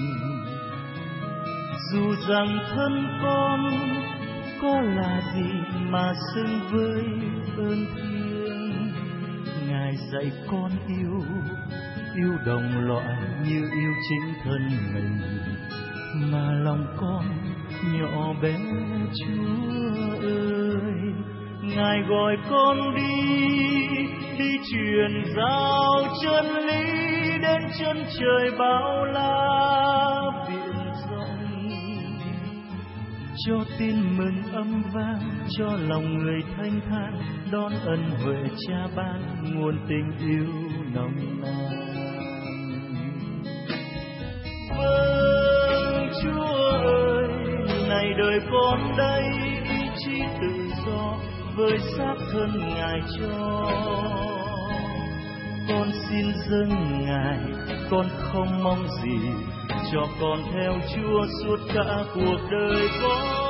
Dù rằng thân con có là gì mà xứng với ơn thiêng, Ngài dạy con yêu đồng loại như yêu chính thân mình, mà lòng con nhỏ bé Chúa ơi. Ngài gọi con đi truyền giao chân lý đến chân trời bao la biển rộng, cho tin mừng âm vang, cho lòng người thanh thản đón ân huệ Cha ban nguồn tình yêu nồng nàn. Vâng Chúa ơi, này đời con đây, ý chí tự do với xác thân Ngài cho. Con xin dâng Ngài, con không mong gì, cho con theo Chúa suốt cả cuộc đời con.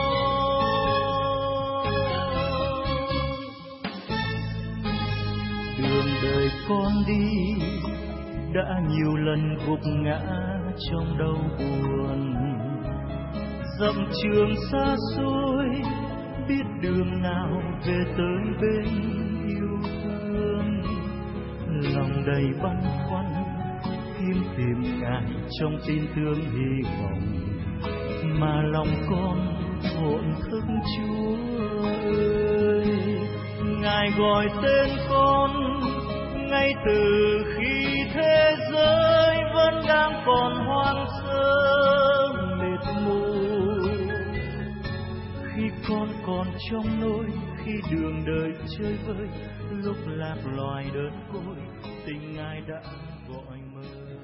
Đường đời con đi đã nhiều lần gục ngã trong đau buồn, dặm trường xa xôi biết đường nào về tới bên yêu thương. Lòng đầy băn khoăn tìm Ngài trong tin thương hy vọng, mà lòng con thổn thức Chúa ơi. Ngài gọi tên con ngay từ khi thế giới vẫn đang còn hoang sơ mệt mù, khi con còn trong nỗi, khi đường đời chơi vơi, lúc lạc loài đơn côi, tình Ngài đã gọi mời.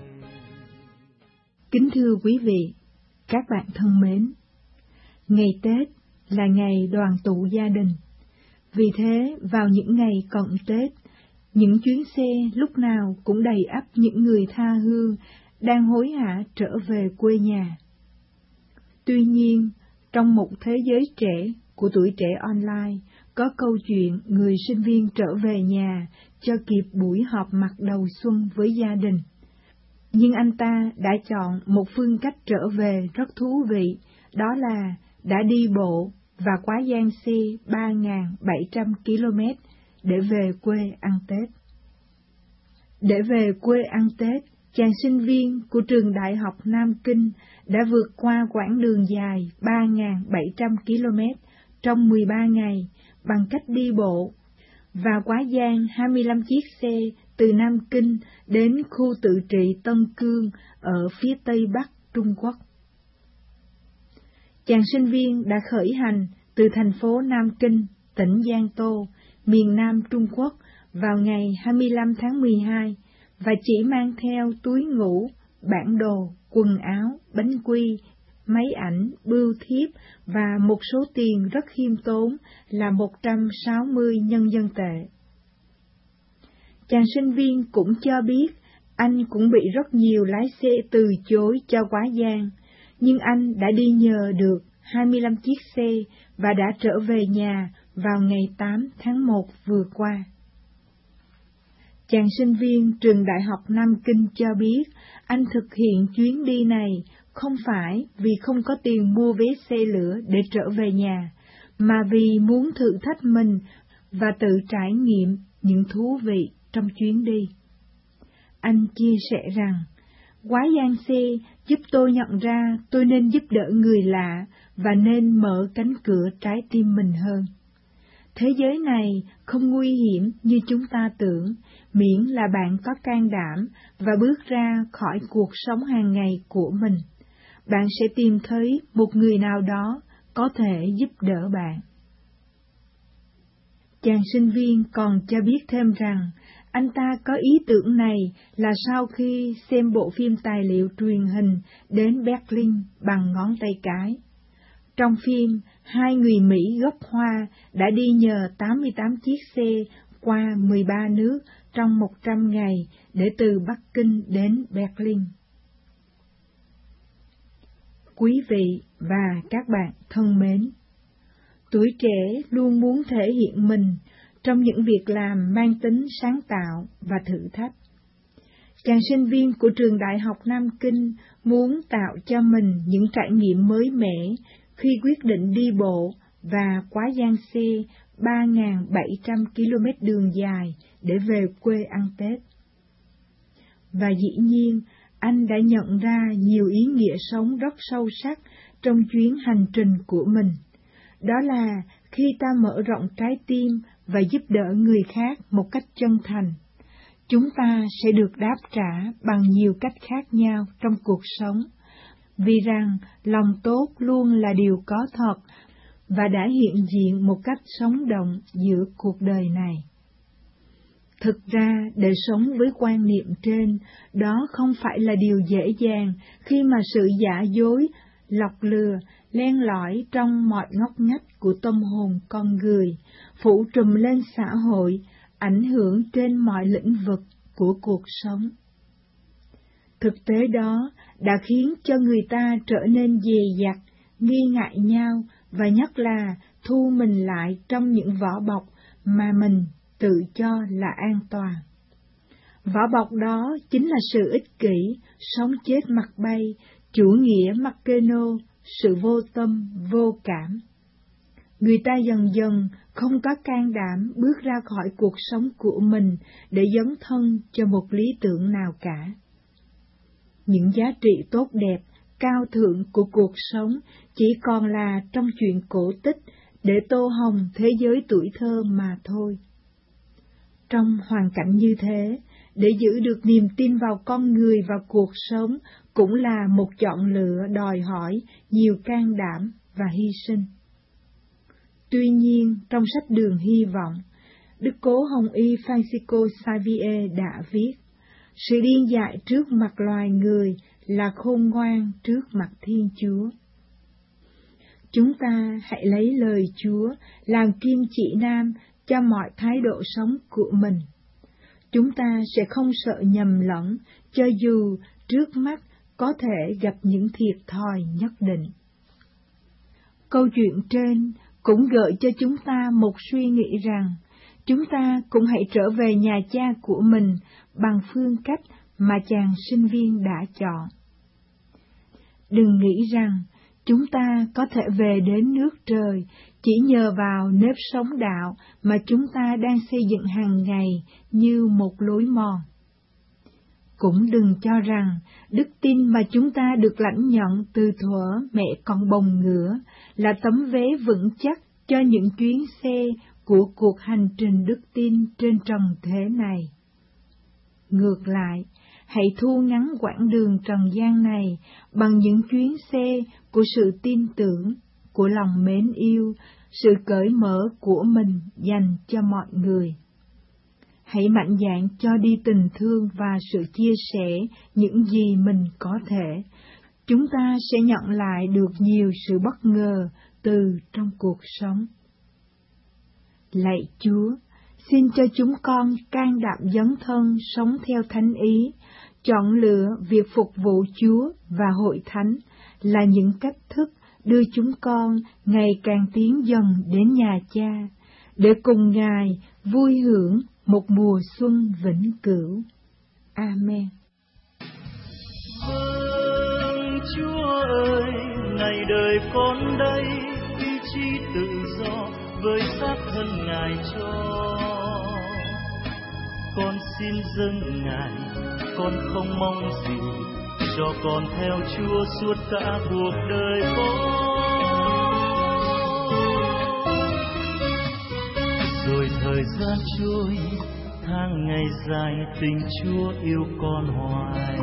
Kính thưa quý vị, các bạn thân mến, ngày Tết là ngày đoàn tụ gia đình. Vì thế, vào những ngày cận Tết, những chuyến xe lúc nào cũng đầy ắp những người tha hương đang hối hả trở về quê nhà. Tuy nhiên, trong một thế giới trẻ của Tuổi Trẻ Online, có câu chuyện người sinh viên trở về nhà cho kịp buổi họp mặt đầu xuân với gia đình. Nhưng anh ta đã chọn một phương cách trở về rất thú vị, đó là đã đi bộ và quá gian xe 3.700 km để về quê ăn Tết. Để về quê ăn Tết, chàng sinh viên của trường Đại học Nam Kinh đã vượt qua quãng đường dài 3.700 km trong 13 ngày bằng cách đi bộ, và quá gian 25 chiếc xe từ Nam Kinh đến khu tự trị Tân Cương ở phía Tây Bắc Trung Quốc. Chàng sinh viên đã khởi hành từ thành phố Nam Kinh, tỉnh Giang Tô, miền Nam Trung Quốc vào ngày 25 tháng 12 và chỉ mang theo túi ngủ, bản đồ, quần áo, bánh quy máy ảnh, bưu thiếp và một số tiền rất khiêm tốn là 160 nhân dân tệ. Chàng sinh viên cũng cho biết anh cũng bị rất nhiều lái xe từ chối cho quá gian, nhưng anh đã đi nhờ được 25 chiếc xe và đã trở về nhà vào ngày 8 tháng 1 vừa qua. Chàng sinh viên trường Đại học Nam Kinh cho biết anh thực hiện chuyến đi này không phải vì không có tiền mua vé xe lửa để trở về nhà, mà vì muốn thử thách mình và tự trải nghiệm những thú vị trong chuyến đi. Anh chia sẻ rằng, quá gian xe giúp tôi nhận ra tôi nên giúp đỡ người lạ và nên mở cánh cửa trái tim mình hơn. Thế giới này không nguy hiểm như chúng ta tưởng, miễn là bạn có can đảm và bước ra khỏi cuộc sống hàng ngày của mình. Bạn sẽ tìm thấy một người nào đó có thể giúp đỡ bạn. Chàng sinh viên còn cho biết thêm rằng, anh ta có ý tưởng này là sau khi xem bộ phim tài liệu truyền hình đến Berlin bằng ngón tay cái. Trong phim, 2 người Mỹ gốc Hoa đã đi nhờ 88 chiếc xe qua 13 nước trong 100 ngày để từ Bắc Kinh đến Berlin. Quý vị và các bạn thân mến, tuổi trẻ luôn muốn thể hiện mình trong những việc làm mang tính sáng tạo và thử thách. Chàng sinh viên của trường Đại học Nam Kinh muốn tạo cho mình những trải nghiệm mới mẻ khi quyết định đi bộ và quá gian xe 3.700 km đường dài để về quê ăn Tết. Và dĩ nhiên, anh đã nhận ra nhiều ý nghĩa sống rất sâu sắc trong chuyến hành trình của mình. Đó là khi ta mở rộng trái tim và giúp đỡ người khác một cách chân thành, chúng ta sẽ được đáp trả bằng nhiều cách khác nhau trong cuộc sống, vì rằng lòng tốt luôn là điều có thật và đã hiện diện một cách sống động giữa cuộc đời này. Thực ra, để sống với quan niệm trên, đó không phải là điều dễ dàng khi mà sự giả dối, lọc lừa, len lỏi trong mọi ngóc ngách của tâm hồn con người, phủ trùm lên xã hội, ảnh hưởng trên mọi lĩnh vực của cuộc sống. Thực tế đó đã khiến cho người ta trở nên dè dặt, nghi ngại nhau và nhất là thu mình lại trong những vỏ bọc mà mình tự cho là an toàn. Vỏ bọc đó chính là sự ích kỷ, sống chết mặt bay, chủ nghĩa Machiavelli, sự vô tâm, vô cảm. Người ta dần dần không có can đảm bước ra khỏi cuộc sống của mình để dấn thân cho một lý tưởng nào cả. Những giá trị tốt đẹp, cao thượng của cuộc sống chỉ còn là trong chuyện cổ tích để tô hồng thế giới tuổi thơ mà thôi. Trong hoàn cảnh như thế, để giữ được niềm tin vào con người và cuộc sống cũng là một chọn lựa đòi hỏi nhiều can đảm và hy sinh. Tuy nhiên, trong sách Đường Hy Vọng, Đức Cố Hồng Y Francisco Xavier đã viết, sự điên dại trước mặt loài người là khôn ngoan trước mặt Thiên Chúa. Chúng ta hãy lấy lời Chúa làm kim chỉ nam cho mọi thái độ sống của mình. Chúng ta sẽ không sợ nhầm lẫn, cho dù trước mắt có thể gặp những thiệt thòi nhất định. Câu chuyện trên cũng gợi cho chúng ta một suy nghĩ rằng, chúng ta cũng hãy trở về nhà cha của mình bằng phương cách mà chàng sinh viên đã chọn. Đừng nghĩ rằng chúng ta có thể về đến nước trời chỉ nhờ vào nếp sống đạo mà chúng ta đang xây dựng hàng ngày như một lối mòn. Cũng đừng cho rằng đức tin mà chúng ta được lãnh nhận từ thuở mẹ còn bồng ngửa là tấm vé vững chắc cho những chuyến xe của cuộc hành trình đức tin trên trần thế này. Ngược lại, hãy thu ngắn quãng đường trần gian này bằng những chuyến xe của sự tin tưởng, của lòng mến yêu, sự cởi mở của mình dành cho mọi người. Hãy mạnh dạn cho đi tình thương và sự chia sẻ những gì mình có thể, chúng ta sẽ nhận lại được nhiều sự bất ngờ từ trong cuộc sống. Lạy Chúa, xin cho chúng con can đảm dấn thân sống theo thánh ý, chọn lựa việc phục vụ Chúa và hội thánh là những cách thức đưa chúng con ngày càng tiến dần đến nhà Cha, để cùng Ngài vui hưởng một mùa xuân vĩnh cửu. Amen. Vâng, Chúa ơi, ngày đời con đây, ý chí tự do với xác thân Ngài cho. Con xin dâng Ngài, con không mong gì, cho con theo Chúa suốt cả cuộc đời con. Rồi thời gian trôi, tháng ngày dài, tình Chúa yêu con hoài.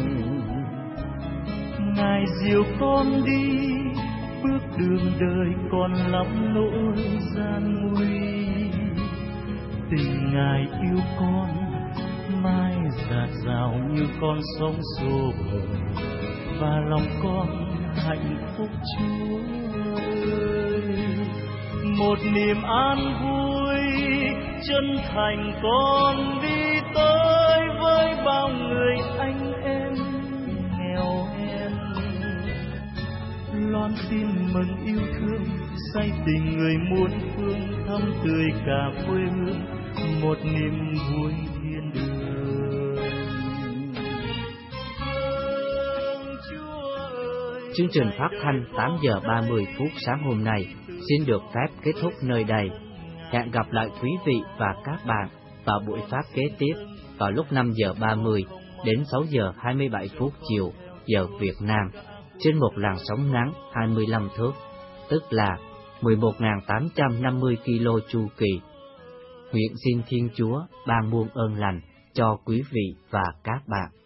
Ngài dìu con đi, bước đường đời còn lắm nỗi gian nguy. Tình Ngài yêu con mãi dạt dào như con sông xô bờ, và lòng con hạnh phúc Chúa ơi. Một niềm an vui chân thành con đi tới với bao người anh em nghèo hèn, loan tin mừng yêu thương, say tình người muôn phương, thắm tươi cả quê hương, một niềm vui thiên đường. Chương trình phát thanh 8 giờ 30 phút sáng hôm nay xin được phép kết thúc nơi đây. Hẹn gặp lại quý vị và các bạn vào buổi phát kế tiếp vào lúc 5 giờ 30 đến 6 giờ 27 phút chiều giờ Việt Nam trên một làn sóng ngắn 25 thước, tức là 11.850 kilo chu kỳ. Nguyện xin Thiên Chúa ban muôn ơn lành cho quý vị và các bạn.